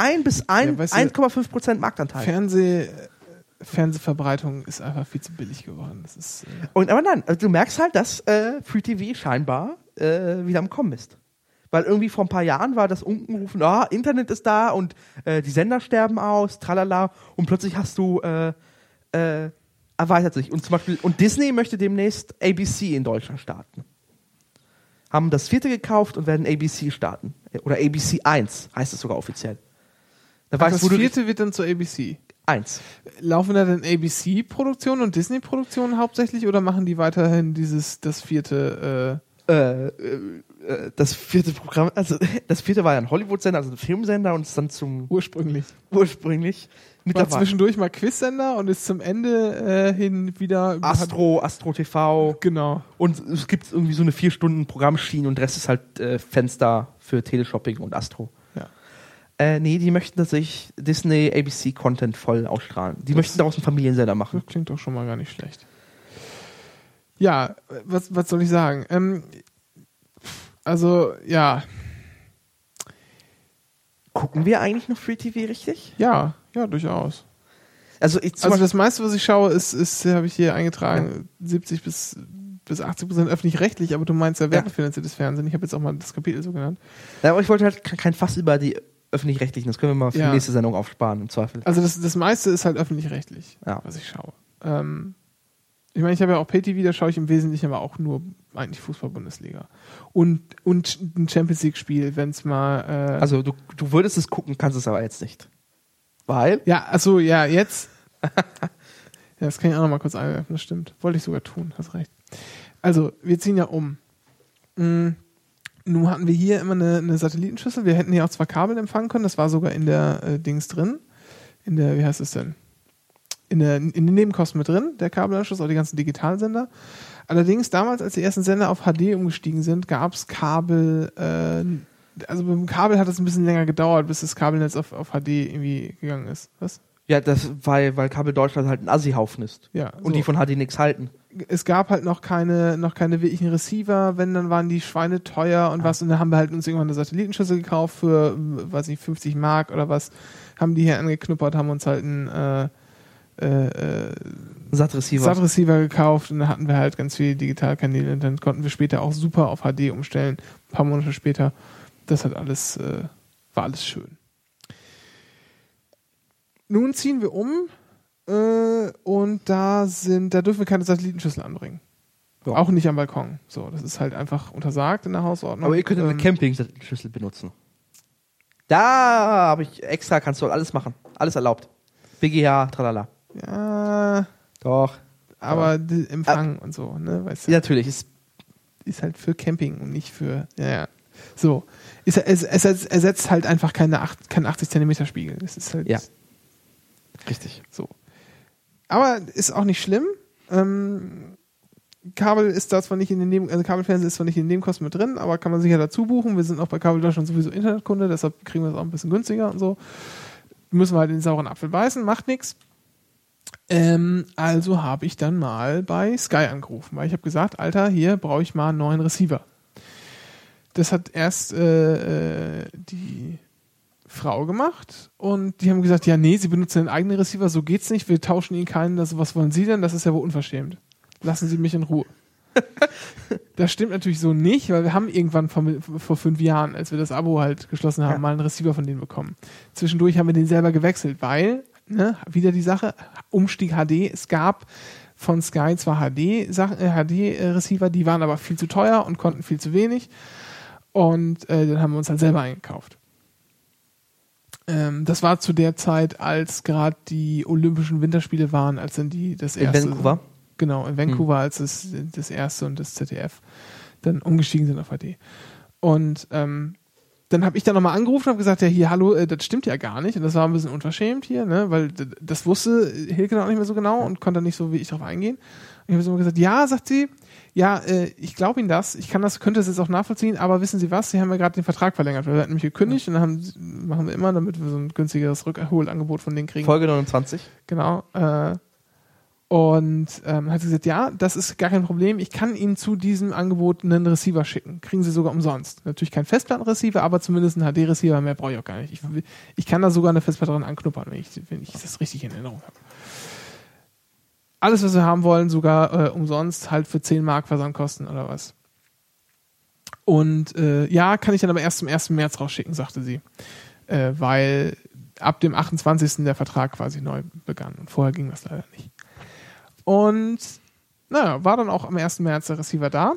1,5% Marktanteil. Fernsehverbreitung ist einfach viel zu billig geworden. Das ist, Aber nein, also du merkst halt, dass Free TV scheinbar wieder am Kommen ist. Weil irgendwie vor ein paar Jahren war das Unkenrufen, Internet ist da und die Sender sterben aus, tralala, und plötzlich hast du erweitert sich. Und zum Beispiel, und Disney möchte demnächst ABC in Deutschland starten. Haben das 4. gekauft und werden ABC starten. Oder ABC 1 heißt es sogar offiziell. das 4. wird dann zur ABC. 1. Laufen da denn ABC-Produktionen und Disney-Produktionen hauptsächlich oder machen die weiterhin das 4. Das 4. Programm, also das 4. war ja ein Hollywood-Sender, also ein Filmsender, und ist dann ursprünglich mit war zwischendurch mal Quiz-Sender und ist zum Ende hin wieder Astro TV. Genau. Und es gibt irgendwie so eine 4 Stunden Programmschiene und der Rest ist halt Fenster für Teleshopping und Astro. Ja. Nee, die möchten tatsächlich Disney ABC-Content voll ausstrahlen. Die möchten daraus einen Familiensender machen. Das klingt doch schon mal gar nicht schlecht. Ja, was soll ich sagen? Also, ja. Gucken wir eigentlich noch Free TV richtig? Ja, durchaus. Also das meiste, was ich schaue, ist habe ich hier eingetragen, 70 bis 80% öffentlich-rechtlich, aber du meinst ja werbefinanziertes Fernsehen. Ich habe jetzt auch mal das Kapitel so genannt. Ja, aber ich wollte halt kein Fass über die öffentlich-rechtlichen, das können wir mal für die nächste Sendung aufsparen, im Zweifel. Also das meiste ist halt öffentlich-rechtlich, was ich schaue. Ich meine, ich habe ja auch Pay-TV, da schaue ich im Wesentlichen aber auch nur eigentlich Fußball-Bundesliga. Und ein Champions-League-Spiel, wenn es mal... Also du würdest es gucken, kannst es aber jetzt nicht. Weil? Ja, achso, ja, jetzt... ja, das kann ich auch noch mal kurz einwerfen, das stimmt. Wollte ich sogar tun, hast recht. Also, wir ziehen ja um. Nun hatten wir hier immer eine Satellitenschüssel. Wir hätten hier auch 2 Kabel empfangen können. Das war sogar in der Dings drin. In der, wie heißt es denn? In den Nebenkosten mit drin, der Kabelanschluss, auch die ganzen Digitalsender. Allerdings damals, als die ersten Sender auf HD umgestiegen sind, gab es Kabel, also beim Kabel hat es ein bisschen länger gedauert, bis das Kabelnetz auf HD irgendwie gegangen ist. Was? Ja, das weil Kabel Deutschland halt ein Assi-Haufen ist. Ja, und die von HD nichts halten. Es gab halt noch keine wirklichen Receiver, wenn, dann waren die Schweine teuer und was, und dann haben wir halt uns irgendwann eine Satellitenschüssel gekauft für, weiß nicht, 50 Mark oder was, haben die hier angeknuppert, haben uns halt einen SAT-Receiver gekauft und dann hatten wir halt ganz viele Digitalkanäle und dann konnten wir später auch super auf HD umstellen, ein paar Monate später. Das hat alles, war alles schön. Nun ziehen wir um und da dürfen wir keine Satellitenschüssel anbringen. Ja. Auch nicht am Balkon. So, das ist halt einfach untersagt in der Hausordnung. Aber ihr könnt eine Camping-Satellitenschüssel benutzen. Da habe ich extra, kannst du alles machen. Alles erlaubt. BGH, tralala. Ja. Doch. Aber Empfang und so, ne? Weißt du? Ja, natürlich. Ist halt für Camping und nicht für, ja. So. Es ersetzt halt einfach keinen 80 cm Spiegel. Das ist halt. Ja. Richtig. So. Aber ist auch nicht schlimm. Kabel ist da zwar nicht in den Kabelfernsehen ist zwar nicht in den Nebenkosten mit drin, aber kann man sicher dazu buchen. Wir sind auch bei Kabel Deutschland sowieso Internetkunde, deshalb kriegen wir es auch ein bisschen günstiger und so. Müssen wir halt in den sauren Apfel beißen, macht nichts. Also habe ich dann mal bei Sky angerufen, weil ich habe gesagt, Alter, hier brauche ich mal einen neuen Receiver. Das hat erst die Frau gemacht und die haben gesagt, ja nee, sie benutzen einen eigenen Receiver, so geht's nicht, wir tauschen ihnen keinen, was wollen sie denn, das ist ja wohl unverschämt. Lassen Sie mich in Ruhe. Das stimmt natürlich so nicht, weil wir haben irgendwann vor 5 Jahren, als wir das Abo halt geschlossen haben, mal einen Receiver von denen bekommen. Zwischendurch haben wir den selber gewechselt, weil, wieder die Sache, Umstieg HD, es gab von Sky zwar HD-Receiver, die waren aber viel zu teuer und konnten viel zu wenig und dann haben wir uns halt selber eingekauft. Das war zu der Zeit, als gerade die Olympischen Winterspiele waren, als dann das erste... In Vancouver? Genau, in Vancouver, als das erste und das ZDF dann umgestiegen sind auf HD. Und dann habe ich dann nochmal angerufen und habe gesagt, ja hier, hallo, das stimmt ja gar nicht. Und das war ein bisschen unverschämt hier, ne, weil das wusste Hilke auch nicht mehr so genau und konnte nicht so wie ich darauf eingehen. Und ich habe so immer gesagt, ja, sagt sie, ja, ich glaube Ihnen das, könnte das jetzt auch nachvollziehen, aber wissen Sie was, Sie haben ja gerade den Vertrag verlängert. Wir hatten nämlich gekündigt und dann machen wir immer, damit wir so ein günstigeres Rückholangebot von denen kriegen. Folge 29. Genau, und hat sie gesagt, ja, das ist gar kein Problem. Ich kann Ihnen zu diesem Angebot einen Receiver schicken. Kriegen Sie sogar umsonst. Natürlich kein Festplattenreceiver, aber zumindest ein HD-Receiver. Mehr brauche ich auch gar nicht. Ich kann da sogar eine Festplatte dran anknuppern, wenn ich das richtig in Erinnerung habe. Alles, was wir haben wollen, sogar umsonst, halt für 10 Mark Versandkosten oder was. Und ja, kann ich dann aber erst zum 1. März rausschicken, sagte sie. Weil ab dem 28. der Vertrag quasi neu begann. Und vorher ging das leider nicht. Und naja, war dann auch am 1. März der Receiver da.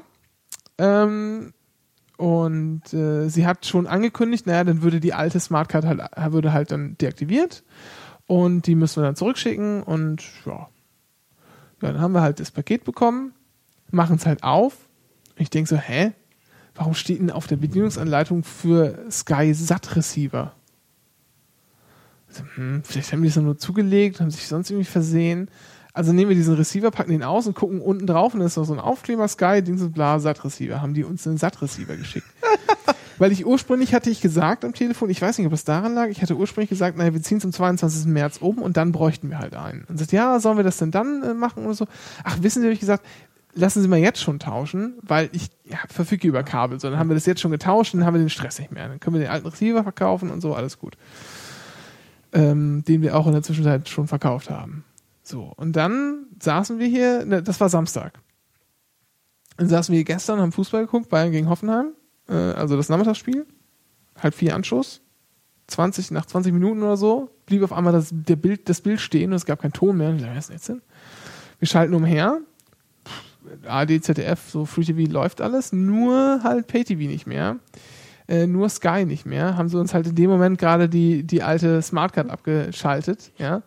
Und sie hat schon angekündigt, naja, dann würde die alte Smartcard halt dann deaktiviert. Und die müssen wir dann zurückschicken. Und ja, dann haben wir halt das Paket bekommen, machen es halt auf. Und ich denke so, warum steht denn auf der Bedienungsanleitung für Sky Sat Receiver? Also, vielleicht haben die es nur zugelegt, haben sich sonst irgendwie versehen. Also nehmen wir diesen Receiver, packen den aus und gucken unten drauf und da ist noch so ein Aufkleber, Sky, Dings und bla, Sat-Receiver. Haben die uns einen Sat-Receiver geschickt. Weil hatte ich gesagt am Telefon, ich weiß nicht, ob es daran lag, ich hatte ursprünglich gesagt, naja, wir ziehen zum 22. März um und dann bräuchten wir halt einen. Und sagt, ja, sollen wir das denn dann machen oder so? Ach, wissen Sie, habe ich gesagt, lassen Sie mal jetzt schon tauschen, weil ich verfüge über Kabel. So, dann haben wir das jetzt schon getauscht und dann haben wir den Stress nicht mehr. Dann können wir den alten Receiver verkaufen und so, alles gut. Den wir auch in der Zwischenzeit schon verkauft haben. So, und dann saßen wir hier, das war Samstag. Dann saßen wir hier gestern, haben Fußball geguckt, Bayern gegen Hoffenheim, also das Nachmittagsspiel, 3:30 Anschluss, nach 20 Minuten oder so, blieb auf einmal das Bild stehen und es gab keinen Ton mehr. Und ich dachte, was ist denn jetzt denn? Wir schalten umher, ARD, ZDF, so Free TV läuft alles, nur halt Pay TV nicht mehr. Nur Sky nicht mehr, haben sie uns halt in dem Moment gerade die alte Smartcard abgeschaltet, ja.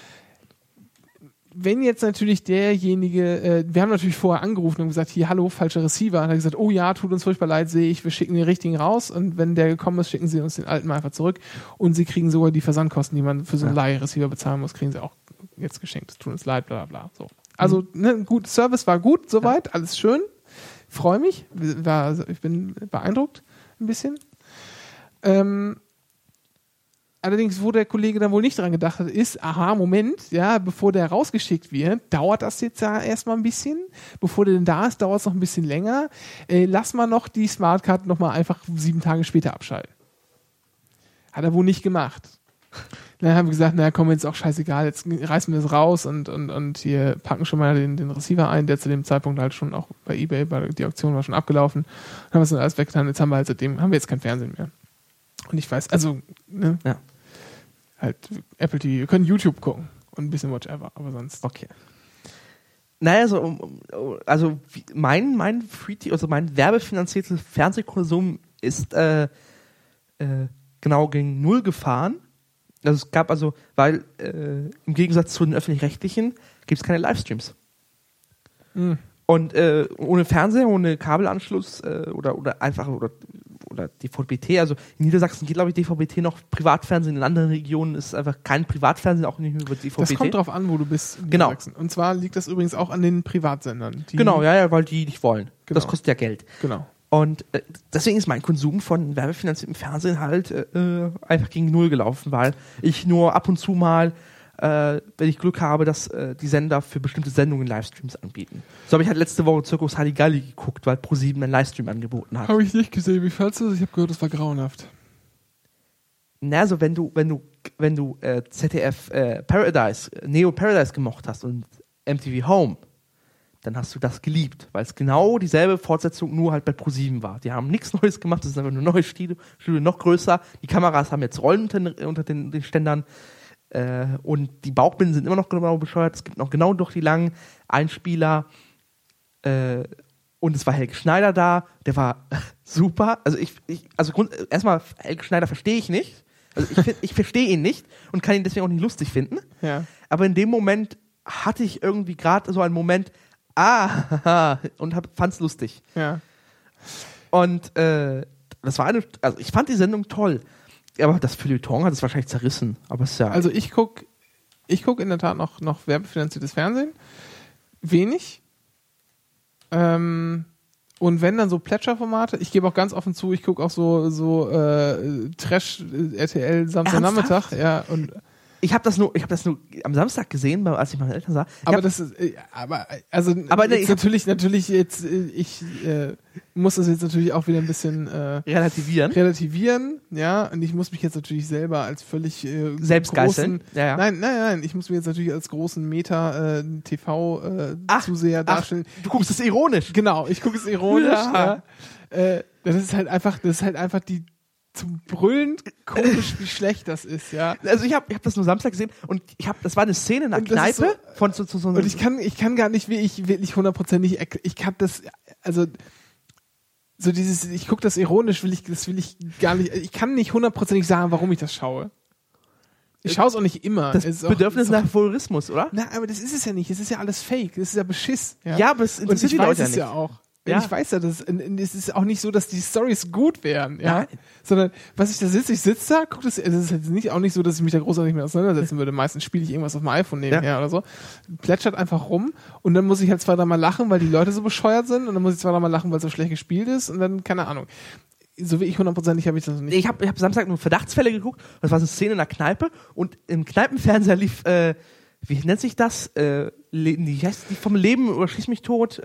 Wenn jetzt natürlich derjenige, wir haben natürlich vorher angerufen und gesagt, hier, hallo, falscher Receiver, und er hat gesagt, oh ja, tut uns furchtbar leid, sehe ich, wir schicken den richtigen raus und wenn der gekommen ist, schicken sie uns den alten mal einfach zurück und sie kriegen sogar die Versandkosten, die man für so einen Leih-Receiver bezahlen muss, kriegen sie auch jetzt geschenkt, es tut uns leid, bla bla bla. So. Also, gut, Service war gut, soweit, alles schön, freue mich, ich bin beeindruckt ein bisschen. Allerdings, wo der Kollege dann wohl nicht dran gedacht hat, ist, Moment, ja, bevor der rausgeschickt wird, dauert das jetzt ja erstmal ein bisschen. Bevor der denn da ist, dauert es noch ein bisschen länger. Lass mal noch die Smartcard nochmal einfach 7 Tage später abschalten. Hat er wohl nicht gemacht. Dann haben wir gesagt, naja, komm, jetzt auch scheißegal, jetzt reißen wir das raus und hier packen schon mal den Receiver ein, der zu dem Zeitpunkt halt schon auch bei eBay, die Auktion war schon abgelaufen. Dann haben wir es dann alles weggetan, jetzt haben wir jetzt kein Fernsehen mehr. Und ich weiß, also, ne? Ja. Halt Apple TV, wir können YouTube gucken und ein bisschen whatever, aber sonst. Okay. Naja, also mein werbefinanziertes Fernsehkonsum ist genau gegen 0 gefahren. Also es gab weil im Gegensatz zu den öffentlich-rechtlichen gibt es keine Livestreams. Und ohne Fernseher, ohne Kabelanschluss oder oder DVB-T, also in Niedersachsen geht, glaube ich, DVB-T noch Privatfernsehen, in anderen Regionen ist es einfach kein Privatfernsehen, auch nicht mehr über DVB-T. Das kommt drauf an, wo du bist in Genau. Niedersachsen. Und zwar liegt das übrigens auch an den Privatsendern. Genau, ja, weil die nicht wollen. Genau. Das kostet ja Geld. Genau. Und deswegen ist mein Konsum von werbefinanziertem Fernsehen halt einfach gegen Null gelaufen, weil ich nur ab und zu mal, wenn ich Glück habe, dass die Sender für bestimmte Sendungen Livestreams anbieten. So habe ich halt letzte Woche Zirkus Halligalli geguckt, weil ProSieben einen Livestream angeboten hat. Habe ich nicht gesehen. Wie fandst du das? Ich habe gehört, das war grauenhaft. Na, also wenn du ZDF Paradise, Neo Paradise gemocht hast und MTV Home, dann hast du das geliebt, weil es genau dieselbe Fortsetzung nur halt bei ProSieben war. Die haben nichts Neues gemacht, das ist einfach nur ein neues Studio, noch größer. Die Kameras haben jetzt Rollen unter den Ständern und die Bauchbinden sind immer noch genau bescheuert. Es gibt noch genau durch die langen Einspieler und es war Helge Schneider da, der war super. Also erstmal Helge Schneider verstehe ich nicht. Also ich verstehe ihn nicht und kann ihn deswegen auch nicht lustig finden. Ja. Aber in dem Moment hatte ich irgendwie gerade so einen Moment, und fand's lustig. Ja. Und das war also ich fand die Sendung toll. Aber das Feuilleton hat es wahrscheinlich zerrissen. Aber es ist ja. Also ich guck in der Tat noch werbefinanziertes Fernsehen. Wenig. Und wenn dann so Plätscherformate, ich gebe auch ganz offen zu, ich gucke auch so Trash RTL Samstagnachmittag, ja, und Ich habe das nur am Samstag gesehen, als ich meine Eltern sah. Ich muss das jetzt natürlich auch wieder ein bisschen relativieren, ja, und ich muss mich jetzt natürlich selber als völlig Selbstgeißeln. Ja. Nein, ich muss mich jetzt natürlich als großen Meta-TV-Zuseher darstellen. Du guckst es ironisch. Genau, ich gucke es ironisch. Ja. Das ist halt einfach die zum Brüllen komisch, wie schlecht das ist, ja. Also ich hab das nur Samstag gesehen und das war eine Szene in der Kneipe und ich kann gar nicht, wie ich wirklich hundertprozentig, ich kann das, also so dieses, ich gucke das ironisch, will ich gar nicht, ich kann nicht hundertprozentig sagen, warum ich das schaue. Ich schaue es auch nicht immer. Das Bedürfnis nach Voyeurismus, oder? Na, aber das ist es ja nicht, es ist ja alles Fake, das ist ja Beschiss. Ja, aber es interessiert die Leute ja nicht. Ja auch. Ja. Ich weiß ja, es ist auch nicht so, dass die Storys gut wären, ja. Nein. Sondern, ich sitze da, gucke das, es ist jetzt auch nicht so, dass ich mich da großartig mehr auseinandersetzen würde. Meistens spiele ich irgendwas auf dem iPhone nebenher oder so. Plätschert einfach rum und dann muss ich halt 2-3 Mal lachen, weil die Leute so bescheuert sind und dann muss ich 2-3 Mal lachen, weil es so schlecht gespielt ist und dann, keine Ahnung. So wie ich hundertprozentig habe ich das nicht. Ich hab Samstag nur Verdachtsfälle geguckt, das war so eine Szene in der Kneipe und im Kneipenfernseher lief, wie nennt sich das? Die heißt die vom Leben oder Schieß mich tot,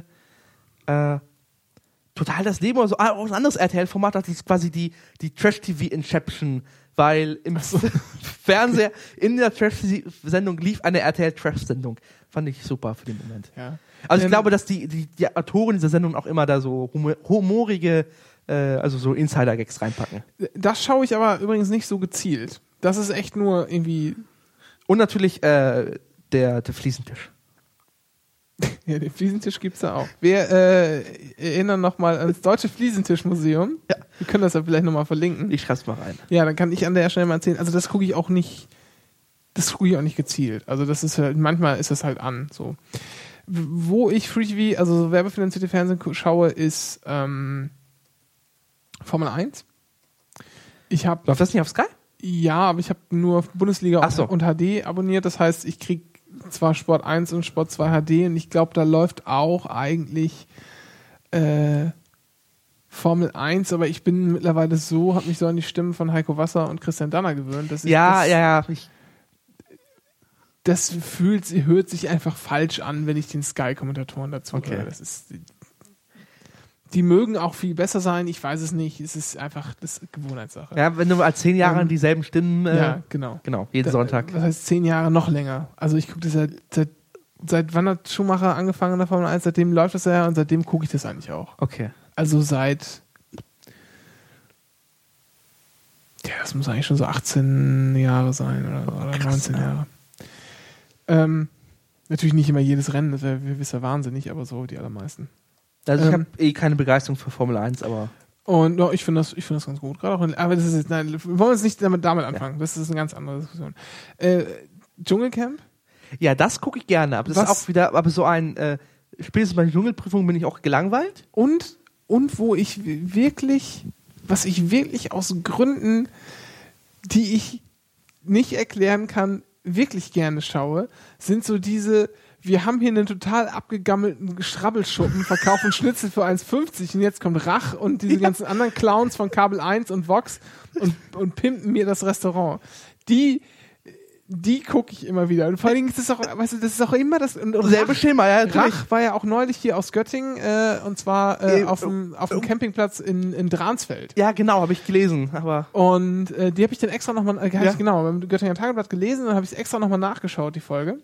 Total das Leben oder so, auch ein anderes RTL-Format, das ist quasi die Trash-TV-Inception, weil im Fernseher in der Trash-Sendung lief eine RTL-Trash-Sendung. Fand ich super für den Moment. Ja. Also ich glaube, dass die Autoren dieser Sendung auch immer da so humorige, also so Insider-Gags reinpacken. Das schaue ich aber übrigens nicht so gezielt. Das ist echt nur irgendwie... Und natürlich der Fliesentisch. Ja, den Fliesentisch gibt's da auch. Wir erinnern nochmal ans Deutsche Fliesentischmuseum. Ja. Wir können das ja vielleicht nochmal verlinken. Ich schreib's mal rein. Ja, dann kann ich an der Stelle mal erzählen. Also das gucke ich auch nicht gezielt. Also das ist halt, manchmal ist das halt an. So. Wo ich Free TV, also so werbefinanzierte Fernsehen schaue, ist Formel 1. Läuft das nicht auf Sky? Ja, aber ich habe nur Bundesliga und HD abonniert. Das heißt, ich kriege zwar Sport 1 und Sport 2 HD und ich glaube, da läuft auch eigentlich Formel 1, aber ich bin mittlerweile habe mich so an die Stimmen von Heiko Wasser und Christian Danner gewöhnt. Das hört sich einfach falsch an, wenn ich den Sky-Kommentatoren dazu höre. Das ist, die mögen auch viel besser sein, ich weiß es nicht. Es ist einfach das Gewohnheitssache. Ja, wenn du als 10 Jahre dieselben Stimmen... ja, genau. Jeden Sonntag. Das heißt 10 Jahre noch länger. Also ich gucke das seit wann hat Schumacher angefangen in der Formel 1? Seitdem läuft das ja und seitdem gucke ich das eigentlich auch. Okay. Also das muss eigentlich schon so 18 Jahre sein oder 19 Jahre. Natürlich nicht immer jedes Rennen, das wäre gewisser wahnsinnig, aber so die allermeisten. Also ich habe keine Begeisterung für Formel 1, aber... Und no, ich finde das ganz gut. Gerade auch aber das ist jetzt, nein, wir wollen jetzt nicht damit anfangen. Ja. Das ist eine ganz andere Diskussion. Dschungelcamp? Ja, das gucke ich gerne, aber das ist auch wieder, aber so ein, spätestens bei den Dschungelprüfungen bin ich auch gelangweilt. Und wo ich wirklich was ich wirklich aus Gründen, die ich nicht erklären kann, wirklich gerne schaue, sind so diese, wir haben hier einen total abgegammelten Schrabbelschuppen, verkaufen Schnitzel für 1,50 und jetzt kommt Rach und diese ganzen anderen Clowns von Kabel 1 und Vox und pimpen mir das Restaurant. Die gucke ich immer wieder. Und vor allen Dingen ist das auch, weißt du, das ist auch immer das. Und Selbe Schema, ja, natürlich. Rach war ja auch neulich hier aus Göttingen, und zwar auf dem Campingplatz in Dransfeld. Ja, genau, habe ich gelesen. Und die habe ich dann extra nochmal, genau, beim Göttinger Tageblatt gelesen und dann habe ich es extra nochmal nachgeschaut, die Folge.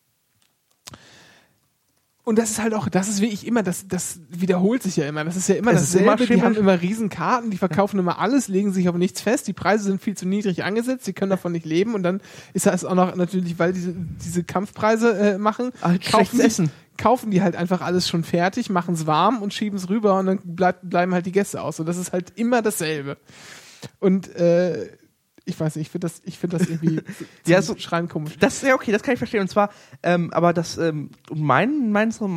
Und das ist halt auch, das ist wirklich immer, das wiederholt sich ja immer. Das ist ja immer dasselbe. Die haben immer Riesenkarten, die verkaufen immer alles, legen sich auf nichts fest. Die Preise sind viel zu niedrig angesetzt, sie können davon nicht leben. Und dann ist das auch noch natürlich, weil diese Kampfpreise machen, kaufen die halt einfach alles schon fertig, machen es warm und schieben es rüber und dann bleiben halt die Gäste aus. Und das ist halt immer dasselbe. Und ich weiß nicht, ich finde das irgendwie so schreien komisch. Das ist ja okay, das kann ich verstehen. Und zwar, aber das, mein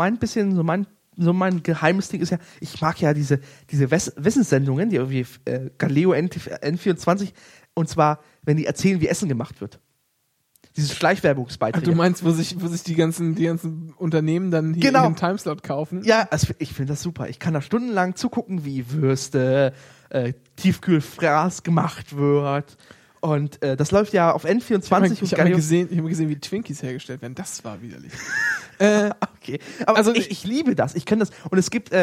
geheimes Ding ist ja, ich mag ja diese Wissenssendungen, die irgendwie Galileo N24, und zwar, wenn die erzählen, wie Essen gemacht wird. Diese Schleichwerbungsbeiträge. Du meinst, wo sich die ganzen Unternehmen dann hier in einem Timeslot kaufen? Ja, also ich finde das super. Ich kann da stundenlang zugucken, wie Würste, Tiefkühlfraß gemacht wird. Und das läuft ja auf N24. Ich habe gesehen, wie Twinkies hergestellt werden. Das war widerlich. Okay. Aber also ich liebe das. Ich kenne das. Und es gibt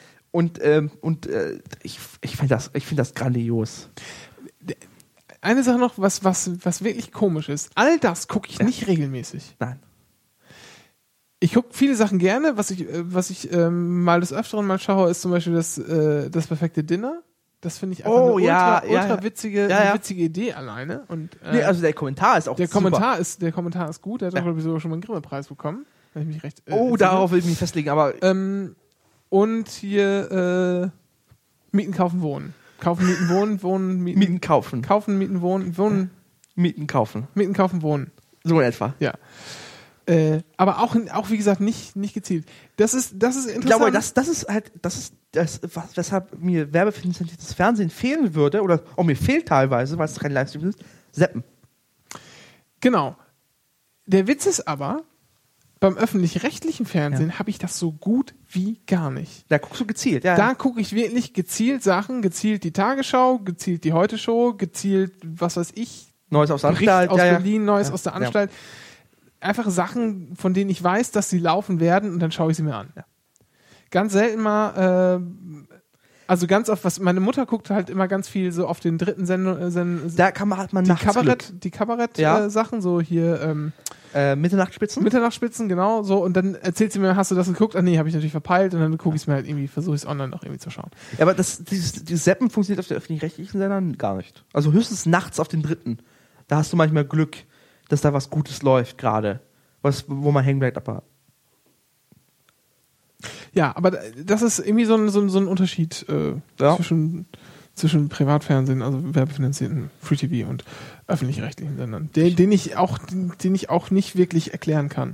ich finde das grandios. Eine Sache noch, was wirklich komisch ist. All das gucke ich nicht regelmäßig. Nein. Ich gucke viele Sachen gerne. Was ich mal des Öfteren mal schaue, ist zum Beispiel das perfekte Dinner. Das finde ich einfach eine ultra witzige Idee alleine. Und, also der Kommentar ist auch super. Der Kommentar ist gut. Der hat glaube ich sogar schon mal einen Grimme-Preis bekommen. Wenn ich mich recht darauf will ich mich festlegen. Aber und hier Mieten, kaufen, wohnen. Kaufen, mieten, wohnen, mieten. Mieten, kaufen. Kaufen, mieten, wohnen. Mieten, kaufen. Mieten, kaufen, wohnen. So in etwa. Ja. Aber auch wie gesagt, nicht gezielt. Das ist interessant. Ich glaube, das ist weshalb mir werbefinanziertes Fernsehen fehlen würde, oder auch mir fehlt teilweise, weil es kein Livestream ist, Seppen. Genau. Der Witz ist aber, beim öffentlich-rechtlichen Fernsehen habe ich das so gut wie gar nicht. Da guckst du gezielt, Da gucke ich wirklich gezielt Sachen, gezielt die Tagesschau, gezielt die Heute-Show, gezielt, was weiß ich, Neues aus der Anstalt. Aus Berlin, Neues aus der Anstalt. Einfach Sachen, von denen ich weiß, dass sie laufen werden und dann schaue ich sie mir an. Ja. Ganz selten mal, also ganz oft, was meine Mutter guckt halt immer ganz viel so auf den dritten Sendungen. Da kann man halt mal die Kabarett-Sachen, so hier Mitternachtsspitzen. Mitternachtsspitzen, genau, so, und dann erzählt sie mir, hast du das geguckt? Ah nee, habe ich natürlich verpeilt, und dann gucke ich es mir halt irgendwie, versuche ich es online noch irgendwie zu schauen. Ja, aber dieses Seppen funktioniert auf den öffentlich-rechtlichen Sendern gar nicht. Also höchstens nachts auf den dritten. Da hast du manchmal Glück, dass da was Gutes läuft gerade, wo man hängen bleibt, aber ja, aber das ist irgendwie so ein Unterschied zwischen Privatfernsehen, also werbefinanzierten Free TV und öffentlich-rechtlichen Sendern, den ich auch nicht wirklich erklären kann.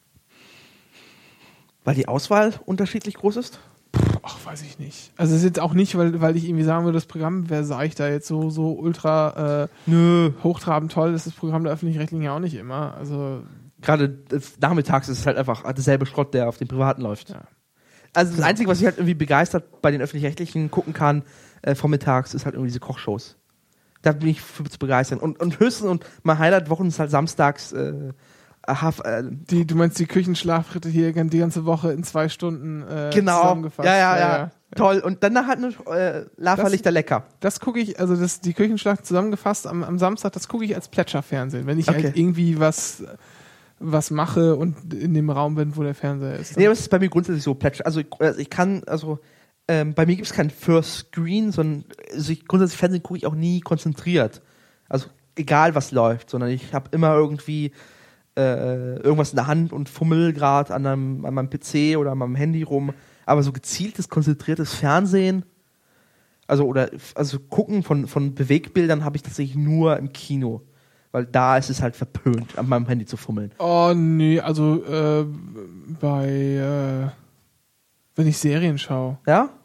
Weil die Auswahl unterschiedlich groß ist? Ach, weiß ich nicht. Also es ist jetzt auch nicht, weil ich irgendwie sagen würde, das Programm wäre, sage ich da jetzt so ultra hochtrabend toll, ist das Programm der öffentlich-rechtlichen ja auch nicht immer. Also gerade nachmittags ist es halt einfach derselbe Schrott, der auf den privaten läuft. Ja. Also das Einzige, was ich halt irgendwie begeistert bei den öffentlich-rechtlichen gucken kann, vormittags, ist halt irgendwie diese Kochshows. Da bin ich für zu begeistern. Und höchstens, und mein Highlight-Wochen ist halt samstags du meinst die Küchenschlafritte hier die ganze Woche in 2 Stunden zusammengefasst? Ja. Toll. Und dann halt eine Lava-Lichter lecker. Das gucke ich, also die Küchenschlacht zusammengefasst am Samstag, das gucke ich als Plätscherfernsehen, wenn ich halt irgendwie was mache und in dem Raum bin, wo der Fernseher ist. Nee, aber es ist bei mir grundsätzlich so Plätscher. Also ich kann, bei mir gibt es keinen First Screen, sondern grundsätzlich Fernsehen gucke ich auch nie konzentriert. Also egal was läuft, sondern ich habe immer irgendwie irgendwas in der Hand und fummel gerade an meinem PC oder an meinem Handy rum. Aber so gezieltes, konzentriertes Fernsehen, also gucken von Bewegbildern habe ich tatsächlich nur im Kino. Weil da ist es halt verpönt, an meinem Handy zu fummeln. Oh nee, also wenn ich Serien schaue. Ja?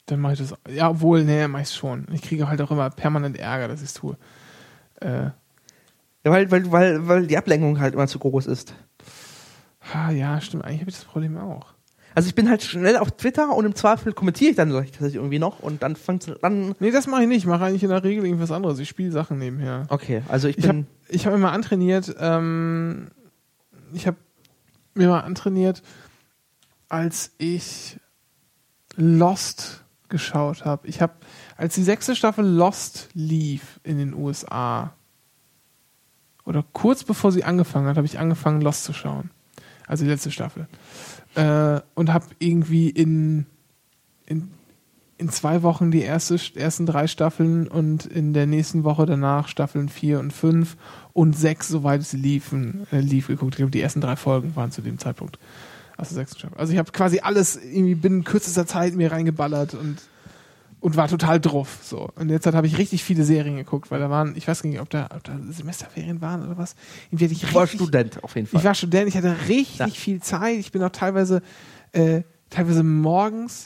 Dann mache ich das. Ja, obwohl, mach ich schon. Ich kriege halt auch immer permanent Ärger, dass ich es tue. Ja, weil die Ablenkung halt immer zu groß ist. Ja, stimmt. Eigentlich habe ich das Problem auch. Also ich bin halt schnell auf Twitter und im Zweifel kommentiere ich dann tatsächlich irgendwie noch und dann fängt es an. Nee, das mache ich nicht. Ich mache eigentlich in der Regel irgendwas anderes. Ich spiele Sachen nebenher. Okay, also ich habe immer antrainiert, ich habe mir mal antrainiert, als ich Lost geschaut habe. Als die 6. Staffel Lost lief in den USA, oder kurz bevor sie angefangen hat, habe ich angefangen Lost zu schauen. Also die letzte Staffel. Und habe irgendwie in 2 Wochen die ersten 3 Staffeln und in der nächsten Woche danach Staffeln 4 und 5 und 6, soweit es lief geguckt. Ich glaube, die ersten 3 Folgen waren zu dem Zeitpunkt aus der 6. Staffel. Also ich habe quasi alles irgendwie binnen kürzester Zeit mir reingeballert und war total drauf. So. Und jetzt habe ich richtig viele Serien geguckt, weil da waren, ich weiß gar nicht, ob da Semesterferien waren oder was. Ich war Student auf jeden Fall. Ich war Student, ich hatte richtig viel Zeit. Ich bin auch teilweise morgens,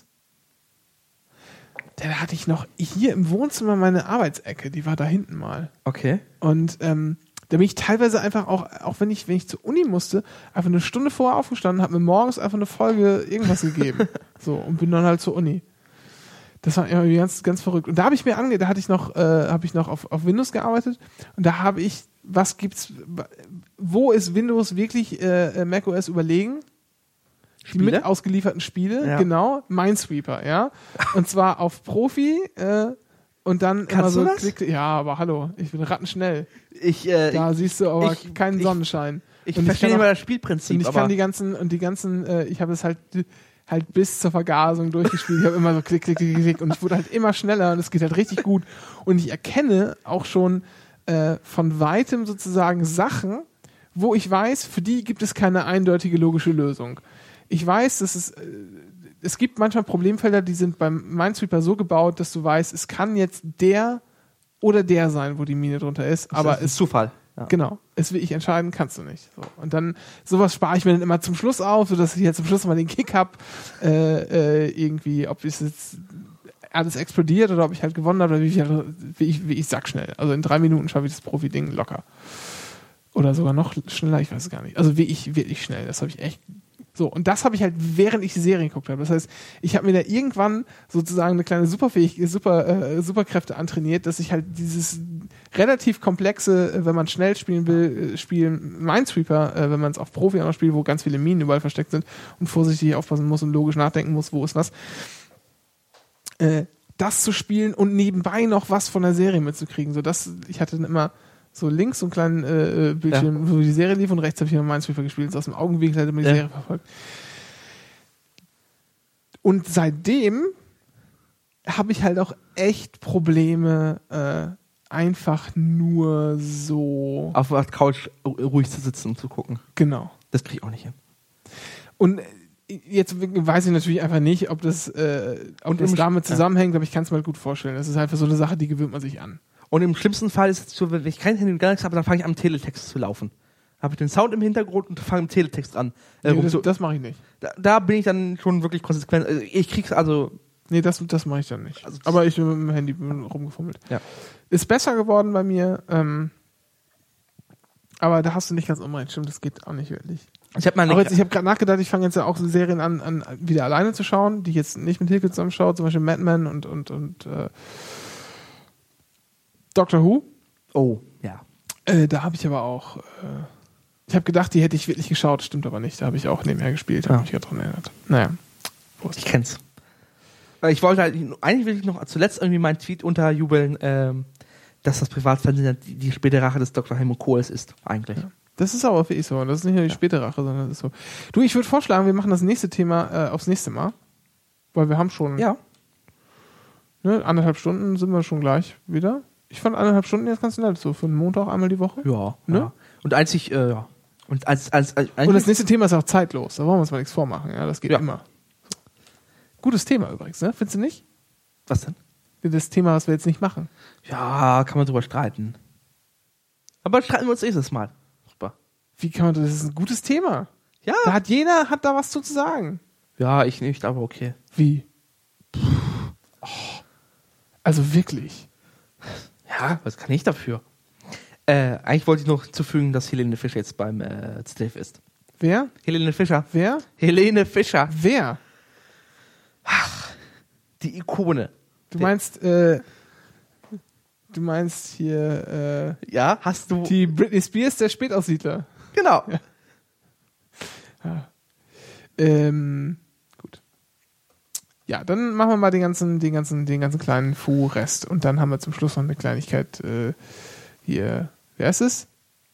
da hatte ich noch hier im Wohnzimmer meine Arbeitsecke, die war da hinten mal. Okay. Und da bin ich teilweise einfach auch wenn ich zur Uni musste, einfach eine Stunde vorher aufgestanden, habe mir morgens einfach eine Folge irgendwas gegeben. So, und bin dann halt zur Uni. Das war irgendwie ganz, ganz verrückt. Und da habe ich noch auf Windows gearbeitet und da habe ich, wo ist Windows wirklich macOS überlegen? Die mit ausgelieferten Spiele, ja. Genau, Minesweeper, ja. Und zwar auf Profi und dann immer so klick. Ja, aber hallo, ich bin rattenschnell. Da siehst du aber keinen Sonnenschein. Ich verstehe immer das Spielprinzip. Und ich kann die ganzen, ich habe es halt bis zur Vergasung durchgespielt. Ich habe immer so klick, klick, klick, klick und ich wurde halt immer schneller und es geht halt richtig gut. Und ich erkenne auch schon von weitem sozusagen Sachen, wo ich weiß, für die gibt es keine eindeutige logische Lösung. Ich weiß, dass es gibt manchmal Problemfelder, die sind beim Minesweeper so gebaut, dass du weißt, es kann jetzt der oder der sein, wo die Mine drunter ist. Aber es ist Zufall. Ja. Genau. Es will ich entscheiden, kannst du nicht. So. Und dann, sowas spare ich mir dann immer zum Schluss auf, sodass ich jetzt zum Schluss mal den Kick habe, irgendwie, ob es jetzt alles explodiert oder ob ich halt gewonnen habe oder wie ich sag schnell. Also in 3 Minuten schaffe ich das Profi-Ding locker. Oder sogar noch schneller, ich weiß es gar nicht. Also wirklich schnell, das habe ich echt. So, und das habe ich halt, während ich die Serie geguckt habe. Das heißt, ich habe mir da irgendwann sozusagen eine kleine Superkräfte antrainiert, dass ich halt dieses relativ komplexe, wenn man schnell spielen will, Spielen Minesweeper, wenn man es auf Profi auch noch spielt, wo ganz viele Minen überall versteckt sind und vorsichtig aufpassen muss und logisch nachdenken muss, wo ist was, das zu spielen und nebenbei noch was von der Serie mitzukriegen. Ich hatte dann immer so links so einen kleinen Bildschirm, wo die Serie lief und rechts habe ich immer Minesweeper gespielt. So aus dem Augenwinkel hat immer die Serie verfolgt. Und seitdem habe ich halt auch echt Probleme, einfach nur so auf der Couch ruhig zu sitzen und zu gucken. Genau. Das kriege ich auch nicht hin. Und jetzt weiß ich natürlich einfach nicht, ob das damit zusammenhängt, aber ich kann es mir halt gut vorstellen. Das ist einfach so eine Sache, die gewöhnt man sich an. Und im schlimmsten Fall ist es so, wenn ich kein Handy und gar nichts habe, dann fange ich an, im Teletext zu laufen. Habe ich den Sound im Hintergrund und fange im Teletext an. Das mache ich nicht. Da bin ich dann schon wirklich konsequent. Ich krieg's also. Nee, das mache ich dann nicht. Also aber ich bin mit dem Handy rumgefummelt. Ja. Ist besser geworden bei mir. Aber da hast du nicht ganz unrecht. Stimmt, das geht auch nicht wirklich. Ich habe gerade nachgedacht, ich fange jetzt ja auch so Serien an wieder alleine zu schauen, die ich jetzt nicht mit Hilke zusammen schaue, zum Beispiel Mad Men und Doctor Who. Oh, ja. Da habe ich aber auch ich habe gedacht, die hätte ich wirklich geschaut, stimmt aber nicht. Da habe ich auch nebenher gespielt, habe mich gerade dran erinnert. Naja. Prost. Ich kenn's. Ich wollte eigentlich will ich noch zuletzt irgendwie meinen Tweet unterjubeln, dass das Privatfernsehen die späte Rache des Dr. Helmut Kohls ist, eigentlich. Ja. Das ist aber wirklich so. Das ist nicht nur die späte Rache, sondern das ist so. Du, ich würde vorschlagen, wir machen das nächste Thema aufs nächste Mal. Weil wir haben schon 1,5 Stunden sind wir schon gleich wieder. Ich fand 1,5 Stunden jetzt ganz nett, so für einen Montag einmal die Woche. Ja. Ne? Ja. Und einzig, ja. Und und das nächste Thema ist auch zeitlos. Da wollen wir uns mal nichts vormachen. Ja, das geht immer. So. Gutes Thema übrigens, ne? Findest du nicht? Was denn? Das Thema, was wir jetzt nicht machen. Ja, kann man drüber streiten. Aber streiten wir uns nächstes Mal. Super. Wie kann man das? Das ist ein gutes Thema. Ja. Jeder hat da was zu sagen. Ja, ich nicht, aber okay. Wie? Also wirklich. Ja, was kann ich dafür? Eigentlich wollte ich noch zufügen, dass Helene Fischer jetzt beim ZDF ist. Wer? Helene Fischer. Wer? Helene Fischer. Wer? Ach, die Ikone. Du meinst hier Ja, hast du... die Britney Spears der Spätaussiedler. Genau. Ja. Gut. Ja, dann machen wir mal den ganzen kleinen Fu-Rest und dann haben wir zum Schluss noch eine Kleinigkeit hier. Wer ist es?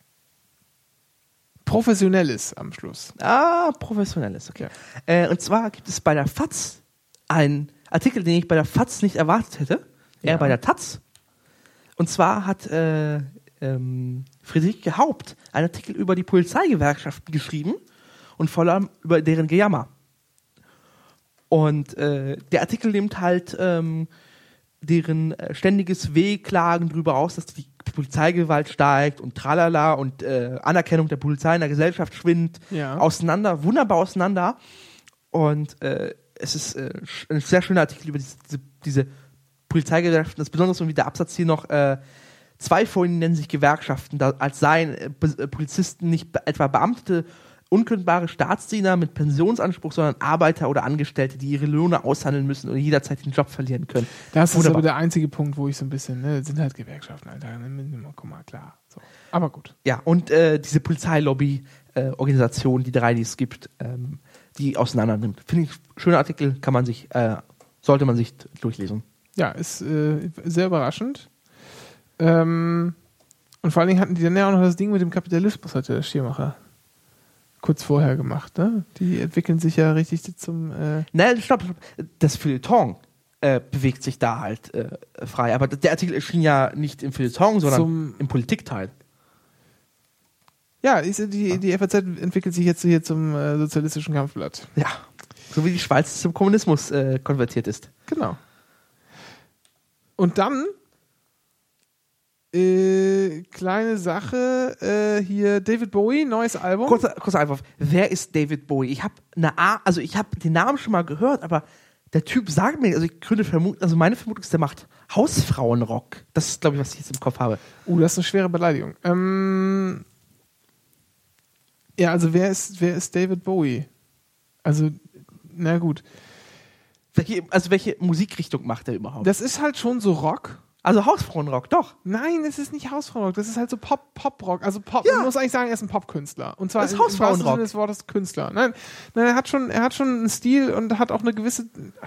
Professionelles am Schluss. Professionelles, okay. Ja. Und zwar gibt es bei der FAZ einen Artikel, den ich bei der FAZ nicht erwartet hätte. Eher bei der Taz. Und zwar hat Friederike Haupt einen Artikel über die Polizeigewerkschaften geschrieben und vor allem über deren Gejammer. Und der Artikel nimmt halt deren ständiges Wehklagen darüber aus, dass die Polizeigewalt steigt und tralala und Anerkennung der Polizei in der Gesellschaft schwindet wunderbar auseinander. Und es ist ein sehr schöner Artikel über diese Polizeigewerkschaften. Das Besondere ist irgendwie der Absatz hier noch, zwei von ihnen nennen sich Gewerkschaften, als seien Polizisten nicht etwa Beamte, unkündbare Staatsdiener mit Pensionsanspruch, sondern Arbeiter oder Angestellte, die ihre Löhne aushandeln müssen oder jederzeit den Job verlieren können. Das ist aber der einzige Punkt, wo ich so ein bisschen, sind halt Gewerkschaften, Alter. Guck mal, klar. So. Aber gut. Ja, und diese Polizeilobby-Organisation, die drei, die es gibt, die auseinander nimmt. Finde ich ein schöner Artikel, sollte man sich durchlesen. Ja, ist sehr überraschend. Und vor allen Dingen hatten die dann ja auch noch das Ding mit dem Kapitalismus, hat der Schirmacher kurz vorher gemacht, ne? Die entwickeln sich ja richtig zum... Nein, stopp. Das Feuilleton bewegt sich da halt frei. Aber der Artikel erschien ja nicht im Feuilleton, sondern im Politikteil. Ja, die FAZ entwickelt sich jetzt hier zum sozialistischen Kampfblatt. Ja, so wie die Schweiz zum Kommunismus konvertiert ist. Genau. Und dann kleine Sache, hier David Bowie, neues Album. Kurzer Einwurf. Wer ist David Bowie? Ich habe den Namen schon mal gehört, aber der Typ sagt mir, also ich könnte vermuten, also meine Vermutung ist, der macht Hausfrauenrock. Das ist, glaube ich, was ich jetzt im Kopf habe. Das ist eine schwere Beleidigung. Ja, also wer ist David Bowie? Also, na gut. Welche Musikrichtung macht er überhaupt? Das ist halt schon so Rock. Also Hausfrauenrock, doch. Nein, es ist nicht Hausfrauenrock, das ist halt so Pop-Rock. Also Pop, man muss eigentlich sagen, er ist ein Popkünstler. Und zwar das ist Hausfrauenrock. Im wahrsten Sinne des Wortes Künstler. Nein, er hat schon einen Stil und hat auch eine gewisse...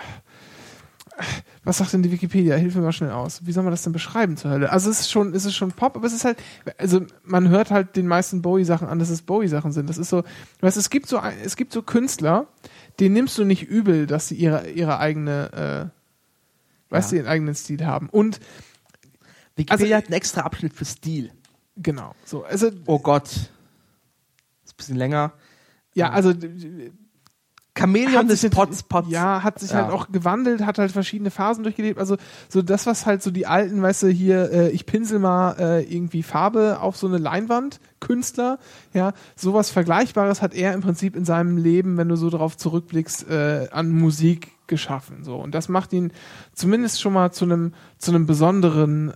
Was sagt denn die Wikipedia? Hilf mir mal schnell aus. Wie soll man das denn beschreiben zur Hölle? Also es ist schon Pop, aber es ist halt, also man hört halt den meisten Bowie-Sachen an, dass es Bowie-Sachen sind. Das ist so, weißt, es gibt so Künstler, denen nimmst du nicht übel, dass sie ihre eigene, ihren eigenen Stil haben. Und Wikipedia hat einen extra Abschnitt für Stil. Genau. So, also, oh Gott. Das ist ein bisschen länger. Ja, also Chamäleon des Pots. Ja, hat sich halt auch gewandelt, hat halt verschiedene Phasen durchgelebt. Also so das, was halt so die alten, weißt du, hier, ich pinsel mal irgendwie Farbe auf so eine Leinwand, Künstler, ja, sowas Vergleichbares hat er im Prinzip in seinem Leben, wenn du so darauf zurückblickst, an Musik geschaffen. So. Und das macht ihn zumindest schon mal zu einem besonderen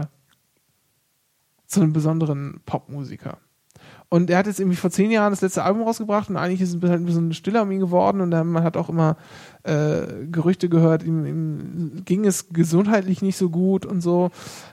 Popmusiker. Und er hat jetzt irgendwie vor 10 Jahren das letzte Album rausgebracht und eigentlich ist es halt ein bisschen stiller um ihn geworden und man hat auch immer Gerüchte gehört, ihm ging es gesundheitlich nicht so gut und so.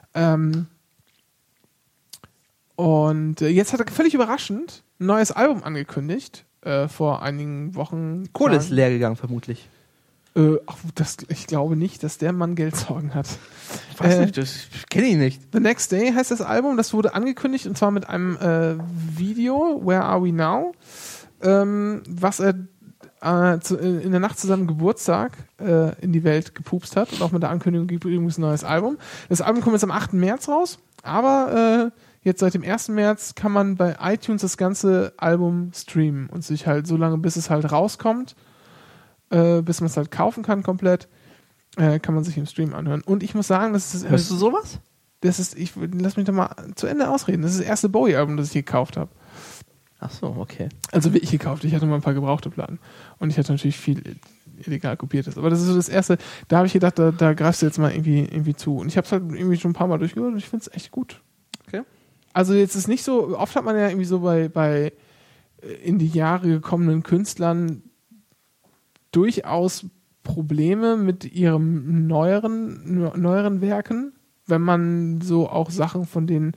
Und jetzt hat er völlig überraschend ein neues Album angekündigt, vor einigen Wochen. Kohle ist leer gegangen, vermutlich. Ich glaube nicht, dass der Mann Geldsorgen hat. Ich weiß nicht, das kenne ich nicht. The Next Day heißt das Album, das wurde angekündigt und zwar mit einem Video, Where Are We Now, was er in der Nacht zu seinem Geburtstag in die Welt gepupst hat und auch mit der Ankündigung gibt übrigens ein neues Album. Das Album kommt jetzt am 8. März raus, aber jetzt seit dem 1. März kann man bei iTunes das ganze Album streamen und sich halt so lange, bis es halt rauskommt, bis man es halt kaufen kann komplett, kann man sich im Stream anhören. Und ich muss sagen, das ist... Hörst du sowas? Lass mich doch mal zu Ende ausreden. Das ist das erste Bowie-Album, das ich gekauft habe. Ach so, okay. Also wirklich gekauft. Ich hatte mal ein paar gebrauchte Platten. Und ich hatte natürlich viel illegal kopiert ist. Aber das ist so das Erste, da habe ich gedacht, da greifst du jetzt mal irgendwie zu. Und ich habe es halt irgendwie schon ein paar Mal durchgehört und ich finde es echt gut. Okay. Also jetzt ist nicht so, oft hat man ja irgendwie so bei in die Jahre gekommenen Künstlern durchaus Probleme mit ihren neueren Werken, wenn man so auch Sachen von denen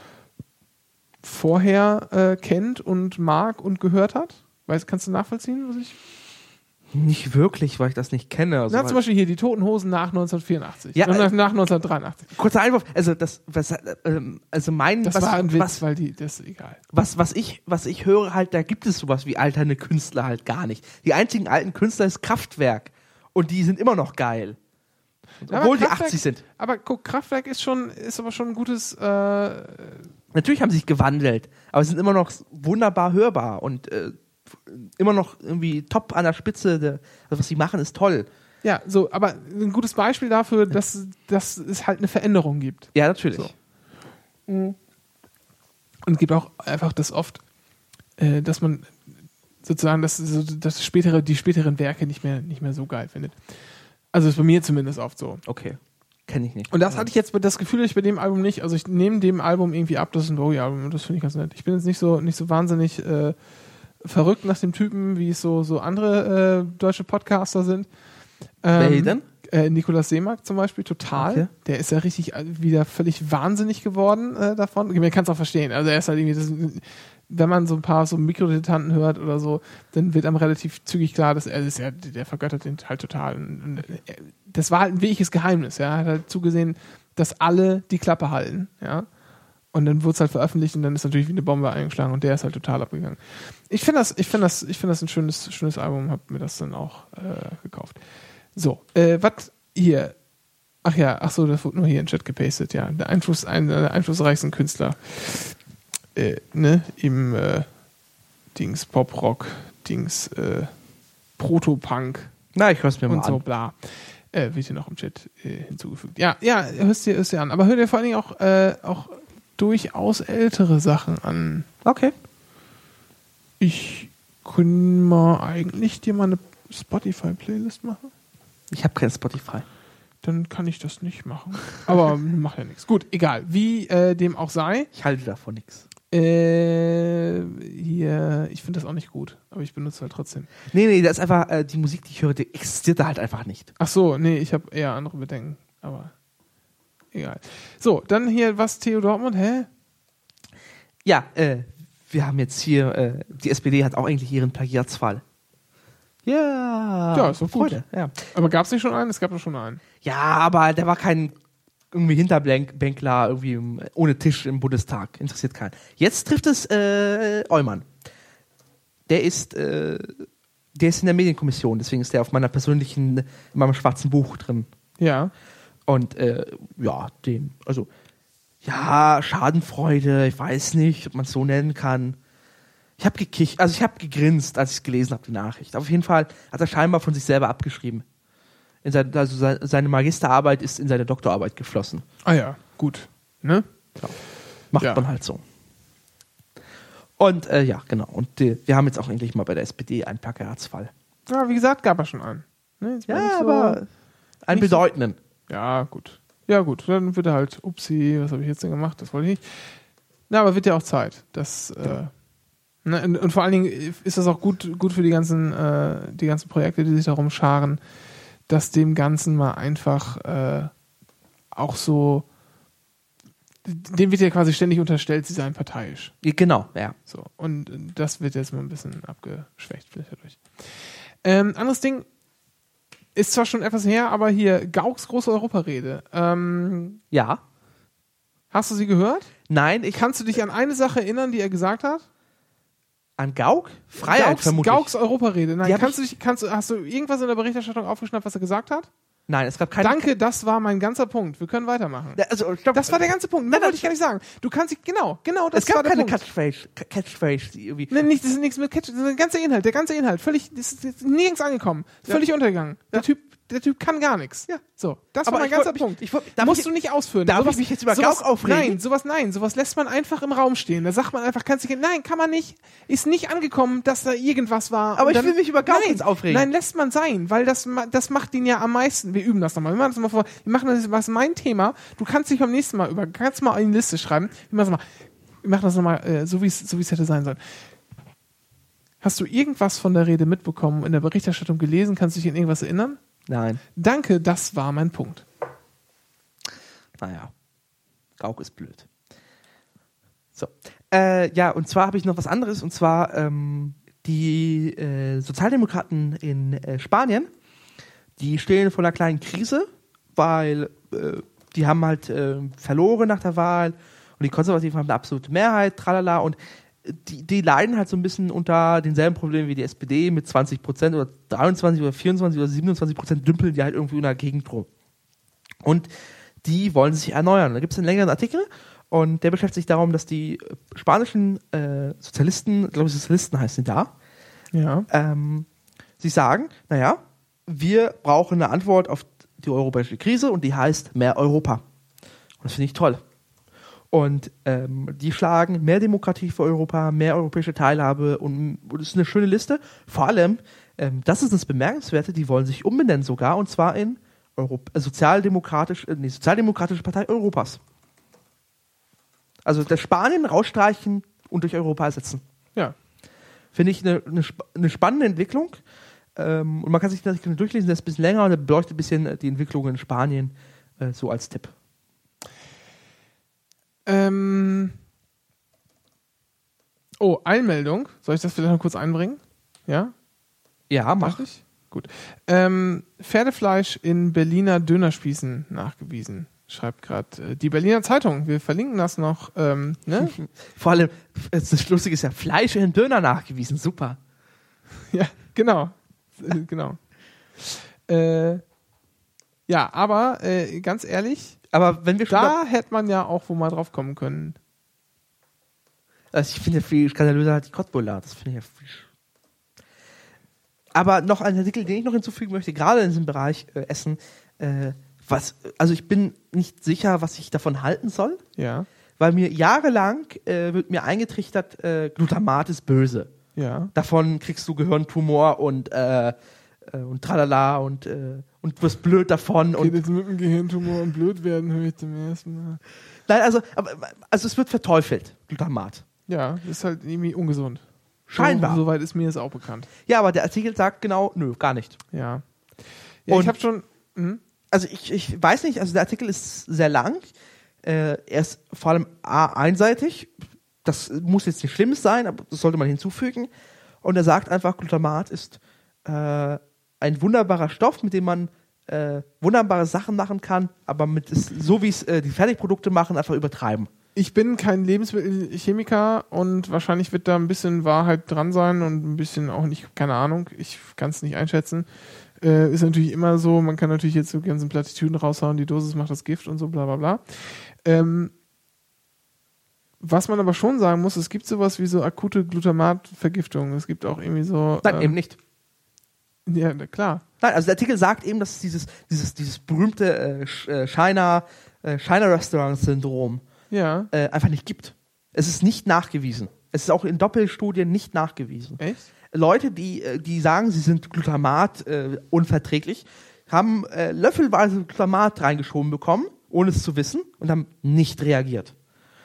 vorher kennt und mag und gehört hat. Kannst du nachvollziehen, was ich... Nicht wirklich, weil ich das nicht kenne. Also zum Beispiel hier die Toten Hosen nach 1984. Ja, nach 1983. Kurzer Einwurf, also Das war ein Witz, weil das ist egal. Was ich höre halt, da gibt es sowas wie alternde Künstler halt gar nicht. Die einzigen alten Künstler ist Kraftwerk. Und die sind immer noch geil. Obwohl die 80 sind. Aber guck, Kraftwerk ist aber schon ein gutes... Natürlich haben sie sich gewandelt, aber sie sind immer noch wunderbar hörbar und immer noch irgendwie top an der Spitze. Was sie machen, ist toll. Ja, so, aber ein gutes Beispiel dafür, dass es halt eine Veränderung gibt. Ja, natürlich. So. Und es gibt auch einfach das oft, dass man sozusagen die späteren Werke nicht mehr so geil findet. Also ist bei mir zumindest oft so. Okay. Kenne ich nicht. Und das hatte ich jetzt das Gefühl, ich bei dem Album nicht. Also ich nehme dem Album irgendwie ab, das ist ein Bowie-Album und das finde ich ganz nett. Ich bin jetzt nicht so wahnsinnig verrückt nach dem Typen, wie es so andere deutsche Podcaster sind. Wer denn? Nikolaus Seemack zum Beispiel, total. Okay. Der ist ja richtig wieder völlig wahnsinnig geworden davon. Man kann es auch verstehen. Also er ist halt irgendwie, wenn man so ein paar so Mikrodilettanten hört oder so, dann wird einem relativ zügig klar, dass er ist ja, der vergöttert den halt total. Und das war halt ein wirkliches Geheimnis. Ja? Er hat halt zugesehen, dass alle die Klappe halten. Ja? Und dann wurde es halt veröffentlicht und dann ist natürlich wie eine Bombe eingeschlagen und der ist halt total abgegangen. Ich finde das ein schönes Album, habe mir das dann auch gekauft. So, was hier? Das wurde nur hier in den Chat gepastet, ja. Der einflussreichsten Künstler. Im Dings Pop-Rock, Dings Proto-Punk. Na, ich hör's mir mal und so, an. Bla. Wird hier noch im Chat hinzugefügt. Ja, hörst dir an. Aber hör dir vor allen Dingen auch durchaus ältere Sachen an. Okay. Ich könnte mal eigentlich dir mal eine Spotify-Playlist machen. Ich habe kein Spotify. Dann kann ich das nicht machen. Aber macht ja nichts. Gut, egal. Wie dem auch sei. Ich halte davon nichts. Hier, ich finde das auch nicht gut, aber ich benutze halt trotzdem. Nee, das ist einfach, die Musik, die ich höre, die existiert da halt einfach nicht. Ach so, nee, ich habe eher andere Bedenken, aber egal. So, dann hier, was TU Dortmund, hä? Ja, wir haben jetzt hier, die SPD hat auch eigentlich ihren Plagiatsfall. Ja, ist doch gut. Freude, ja. Aber gab es nicht schon einen? Es gab doch schon einen. Ja, aber der war kein irgendwie Hinterbänkler, irgendwie ohne Tisch im Bundestag. Interessiert keinen. Jetzt trifft es Eumann. Der ist in der Medienkommission, deswegen ist der auf meiner persönlichen, in meinem schwarzen Buch drin. Ja. Und Schadenfreude, ich weiß nicht, ob man es so nennen kann. Ich habe gegrinst, als ich es gelesen habe, die Nachricht. Auf jeden Fall hat er scheinbar von sich selber abgeschrieben. Seine Magisterarbeit ist in seine Doktorarbeit geflossen. Ah ja, gut. Ne? Ja. Macht man halt so. Und genau. Und wir haben jetzt auch endlich mal bei der SPD einen Plagiatsfall. Ja, wie gesagt, gab er schon einen. Ne, aber einen bedeutenden. Ja, gut. Ja, gut. Dann wird er halt, upsie, was habe ich jetzt denn gemacht? Das wollte ich nicht. Na, aber wird ja auch Zeit. Und vor allen Dingen ist das auch gut für die ganzen Projekte, die sich darum scharen, dass dem Ganzen mal einfach auch so, dem wird ja quasi ständig unterstellt, sie seien parteiisch. Genau, ja. So, und das wird jetzt mal ein bisschen abgeschwächt vielleicht dadurch. Anderes Ding ist zwar schon etwas her, aber hier Gauks große Europarede. Ja. Hast du sie gehört? Nein, Kannst du dich an eine Sache erinnern, die er gesagt hat? An Gauck? Freiheit vermutlich. Gauks Europarede. Nein, hast du irgendwas in der Berichterstattung aufgeschnappt, was er gesagt hat? Nein, es gab keine... Danke, das war mein ganzer Punkt. Wir können weitermachen. Also, das war der ganze Punkt. Mehr wollte ich gar nicht sagen. Du kannst dich, genau, das war der Punkt. Es gab keine Catchphrase, die irgendwie... Nee, das ist nichts mit Catch, das ist der ganze Inhalt. Völlig, das ist nirgends angekommen. Völlig untergegangen. Der Typ der Typ kann gar nichts. Ja. So, das Aber war mein ganzer Punkt. Musst du nicht ausführen. Darf ich mich jetzt über Gauck aufregen? Nein, sowas lässt man einfach im Raum stehen. Da sagt man einfach, nein, kann man nicht. Ist nicht angekommen, dass da irgendwas war. Aber ich will mich über Gauck jetzt aufregen. Nein, lässt man sein, weil das macht ihn ja am meisten. Wir üben das nochmal. Wir machen das mal vor. Wir machen das, was mein Thema. Du kannst dich beim nächsten Mal kannst mal in die Liste schreiben. Wir machen das nochmal, so wie es hätte sein sollen. Hast du irgendwas von der Rede mitbekommen, in der Berichterstattung gelesen? Kannst du dich an irgendwas erinnern? Nein. Danke, das war mein Punkt. Naja, Gauck ist blöd. So. Und zwar habe ich noch was anderes, und zwar die Sozialdemokraten in Spanien, die stehen vor einer kleinen Krise, weil die haben halt verloren nach der Wahl und die Konservativen haben eine absolute Mehrheit, tralala, und die leiden halt so ein bisschen unter denselben Problemen wie die SPD mit 20% oder 23 oder 24 oder 27% dümpeln die halt irgendwie in der Gegend rum. Und die wollen sich erneuern. Da gibt es einen längeren Artikel und der beschäftigt sich darum, dass die spanischen Sozialisten, glaube ich Sozialisten heißen die da, sie sagen, naja, wir brauchen eine Antwort auf die europäische Krise und die heißt mehr Europa. Und das finde ich toll. Und die schlagen mehr Demokratie für Europa, mehr europäische Teilhabe und das ist eine schöne Liste. Vor allem, das ist das Bemerkenswerte, die wollen sich umbenennen sogar, und zwar in Sozialdemokratische Partei Europas. Also das Spanien rausstreichen und durch Europa ersetzen. Ja. Finde ich eine spannende Entwicklung. Und man kann sich das durchlesen, das ist ein bisschen länger und er beleuchtet ein bisschen die Entwicklung in Spanien so als Tipp. Einmeldung. Soll ich das vielleicht noch kurz einbringen? Ja? Ja, mach ich. Gut. Pferdefleisch in Berliner Dönerspießen nachgewiesen. Schreibt gerade die Berliner Zeitung. Wir verlinken das noch. Ne? Vor allem, das Lustige ist ja, Fleisch in Döner nachgewiesen. Super. Ja, genau. Genau. Aber ganz ehrlich, aber wenn wir schon da hätte man ja auch wo mal drauf kommen können. Also ich finde ja viel skandalöser halt die Cottbullar. Das finde ich ja viel. Aber noch ein Artikel, den ich noch hinzufügen möchte, gerade in diesem Bereich Essen, also ich bin nicht sicher, was ich davon halten soll. Ja. Weil mir jahrelang wird mir eingetrichtert, Glutamat ist böse. Ja. Davon kriegst du Gehirntumor und tralala und du wirst blöd davon. Okay, jetzt mit dem Gehirntumor und blöd werden höre ich zum ersten Mal. Nein, also es wird verteufelt, Glutamat. Ja, ist halt irgendwie ungesund. Scheinbar. Soweit ist mir das auch bekannt. Ja, aber der Artikel sagt genau, nö, gar nicht. Ja. Und ich habe schon... Also ich weiß nicht, also der Artikel ist sehr lang. Er ist vor allem einseitig. Das muss jetzt nicht Schlimmes sein, aber das sollte man hinzufügen. Und er sagt einfach, Glutamat ist ein wunderbarer Stoff, mit dem man wunderbare Sachen machen kann, aber so wie es die Fertigprodukte machen, einfach übertreiben. Ich bin kein Lebensmittelchemiker und wahrscheinlich wird da ein bisschen Wahrheit dran sein und ein bisschen auch nicht, keine Ahnung, ich kann es nicht einschätzen. Ist natürlich immer so, man kann natürlich jetzt so die ganzen Plattitüden raushauen, die Dosis macht das Gift und so, bla bla bla. Was man aber schon sagen muss, es gibt sowas wie so akute Glutamatvergiftung. Es gibt auch irgendwie so... Nein, eben nicht. Ja, klar. Nein, also der Artikel sagt eben, dass es dieses berühmte China-Restaurant-Syndrom einfach nicht gibt. Es ist nicht nachgewiesen. Es ist auch in Doppelstudien nicht nachgewiesen. Echt? Leute, die sagen, sie sind Glutamat unverträglich, haben löffelweise Glutamat reingeschoben bekommen, ohne es zu wissen, und haben nicht reagiert.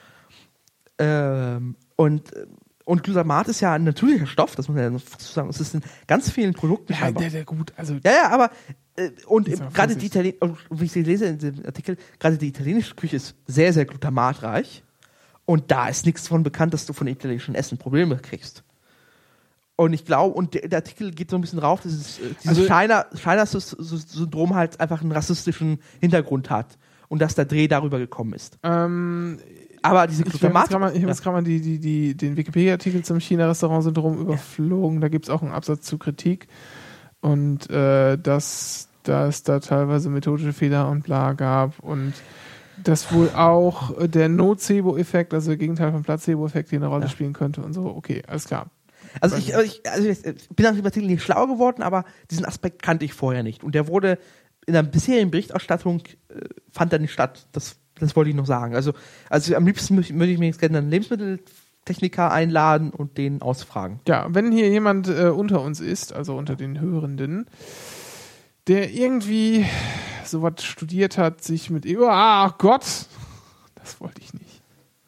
Und Glutamat ist ja ein natürlicher Stoff, das muss man ja sagen. Es ist in ganz vielen Produkten. Ja, der gut. Also ja, aber gerade die wie ich lese in dem Artikel, gerade die italienische Küche ist sehr, sehr glutamatreich. Und da ist nichts von bekannt, dass du von italienischem Essen Probleme kriegst. Und ich glaube, und der Artikel geht so ein bisschen drauf, dass dieses China-Syndrom halt einfach einen rassistischen Hintergrund hat. Und dass der Dreh darüber gekommen ist. Aber diese Glutamat... Ich habe jetzt gerade mal den Wikipedia-Artikel zum China-Restaurant-Syndrom überflogen. Da gibt es auch einen Absatz zu Kritik. Und dass es da teilweise methodische Fehler und bla gab. Und dass wohl auch der Nocebo-Effekt, also der Gegenteil vom Placebo-Effekt, hier eine Rolle spielen könnte und so. Okay, alles klar. Also ich bin nach dem Artikel nicht schlau geworden, aber diesen Aspekt kannte ich vorher nicht. Und der wurde in der bisherigen Berichterstattung fand er nicht statt. Das wollte ich noch sagen. Also am liebsten würde ich mir jetzt gerne einen Lebensmitteltechniker einladen und den ausfragen. Ja, wenn hier jemand unter uns ist, also unter den Hörenden, der irgendwie sowas studiert hat, sich mit ach Gott, das wollte ich nicht.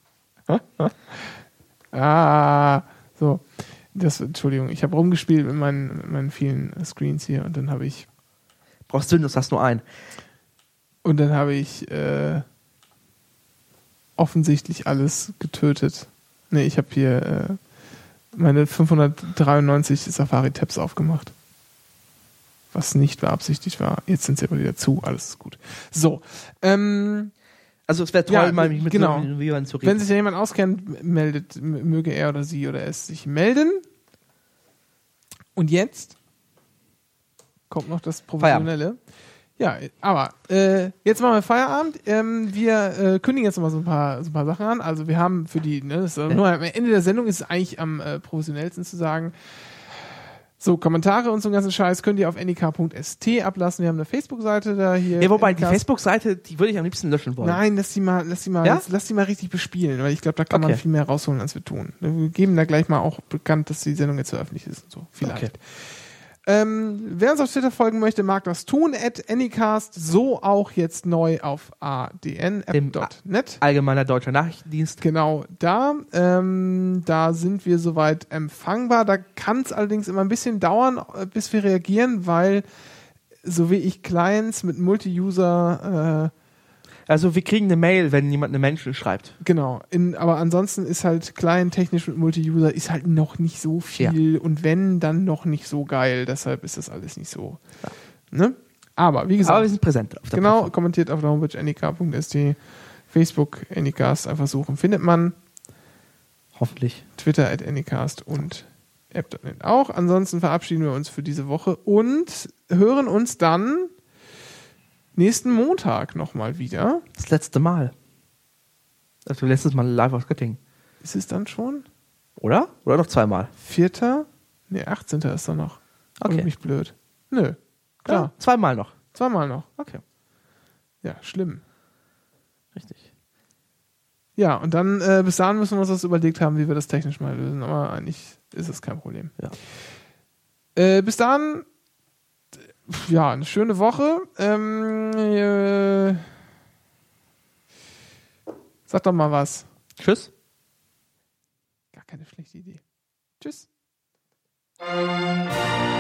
So. Entschuldigung, ich habe rumgespielt mit meinen vielen Screens hier und dann habe ich. Brauchst du Windows, hast nur einen. Und dann habe ich offensichtlich alles getötet. Nee, ich habe hier meine 593 Safari-Tabs aufgemacht. Was nicht beabsichtigt war. Jetzt sind sie aber wieder zu, alles ist gut. So, also es wäre toll, mal mich mit jemandem zu reden. Wenn sich ja jemand auskennt, möge er oder sie oder es sich melden. Und jetzt kommt noch das Professionelle. Ja, aber jetzt machen wir Feierabend. Wir kündigen jetzt noch mal so ein paar Sachen an. Also wir haben für die, nur am Ende der Sendung ist es eigentlich am professionellsten zu sagen, so, Kommentare und so einen ganzen Scheiß könnt ihr auf nik.st ablassen. Wir haben eine Facebook-Seite da hier. Ja, wobei, die Facebook-Seite, die würde ich am liebsten löschen wollen. Nein, lass die mal richtig bespielen, weil ich glaube, da kann man viel mehr rausholen, als wir tun. Wir geben da gleich mal auch bekannt, dass die Sendung jetzt veröffentlicht ist und so. Vielleicht. Okay. Wer uns auf Twitter folgen möchte, mag das tun. @anycast, so auch jetzt neu auf adn.net. Allgemeiner Deutscher Nachrichtendienst. Genau, da sind wir soweit empfangbar. Da kann es allerdings immer ein bisschen dauern, bis wir reagieren, weil so wie ich Clients mit Multi-User also wir kriegen eine Mail, wenn jemand eine Menschen schreibt. Genau, aber ansonsten ist halt client-technisch mit Multi-User ist halt noch nicht so viel und wenn, dann noch nicht so geil. Deshalb ist das alles nicht so. Ja. Ne? Aber wie gesagt. Aber wir sind präsent. Auf der Plattform. Kommentiert auf der Homepage nik.st, Facebook Anycast einfach suchen, findet man. Hoffentlich. Twitter @anycast und app.net auch. Ansonsten verabschieden wir uns für diese Woche und hören uns dann nächsten Montag nochmal wieder. Das letzte Mal. Also letztes Mal live aus Göttingen. Ist es dann schon? Oder? Oder noch zweimal? 4. Ne, 18. ist doch noch. Okay. Oder mich blöd. Nö. Klar. Ja, zweimal noch. Okay. Ja, schlimm. Richtig. Ja, und dann bis dahin müssen wir uns das überlegt haben, wie wir das technisch mal lösen. Aber eigentlich ist es kein Problem. Ja. Bis dahin ja, eine schöne Woche. Sag doch mal was. Tschüss. Gar keine schlechte Idee. Tschüss.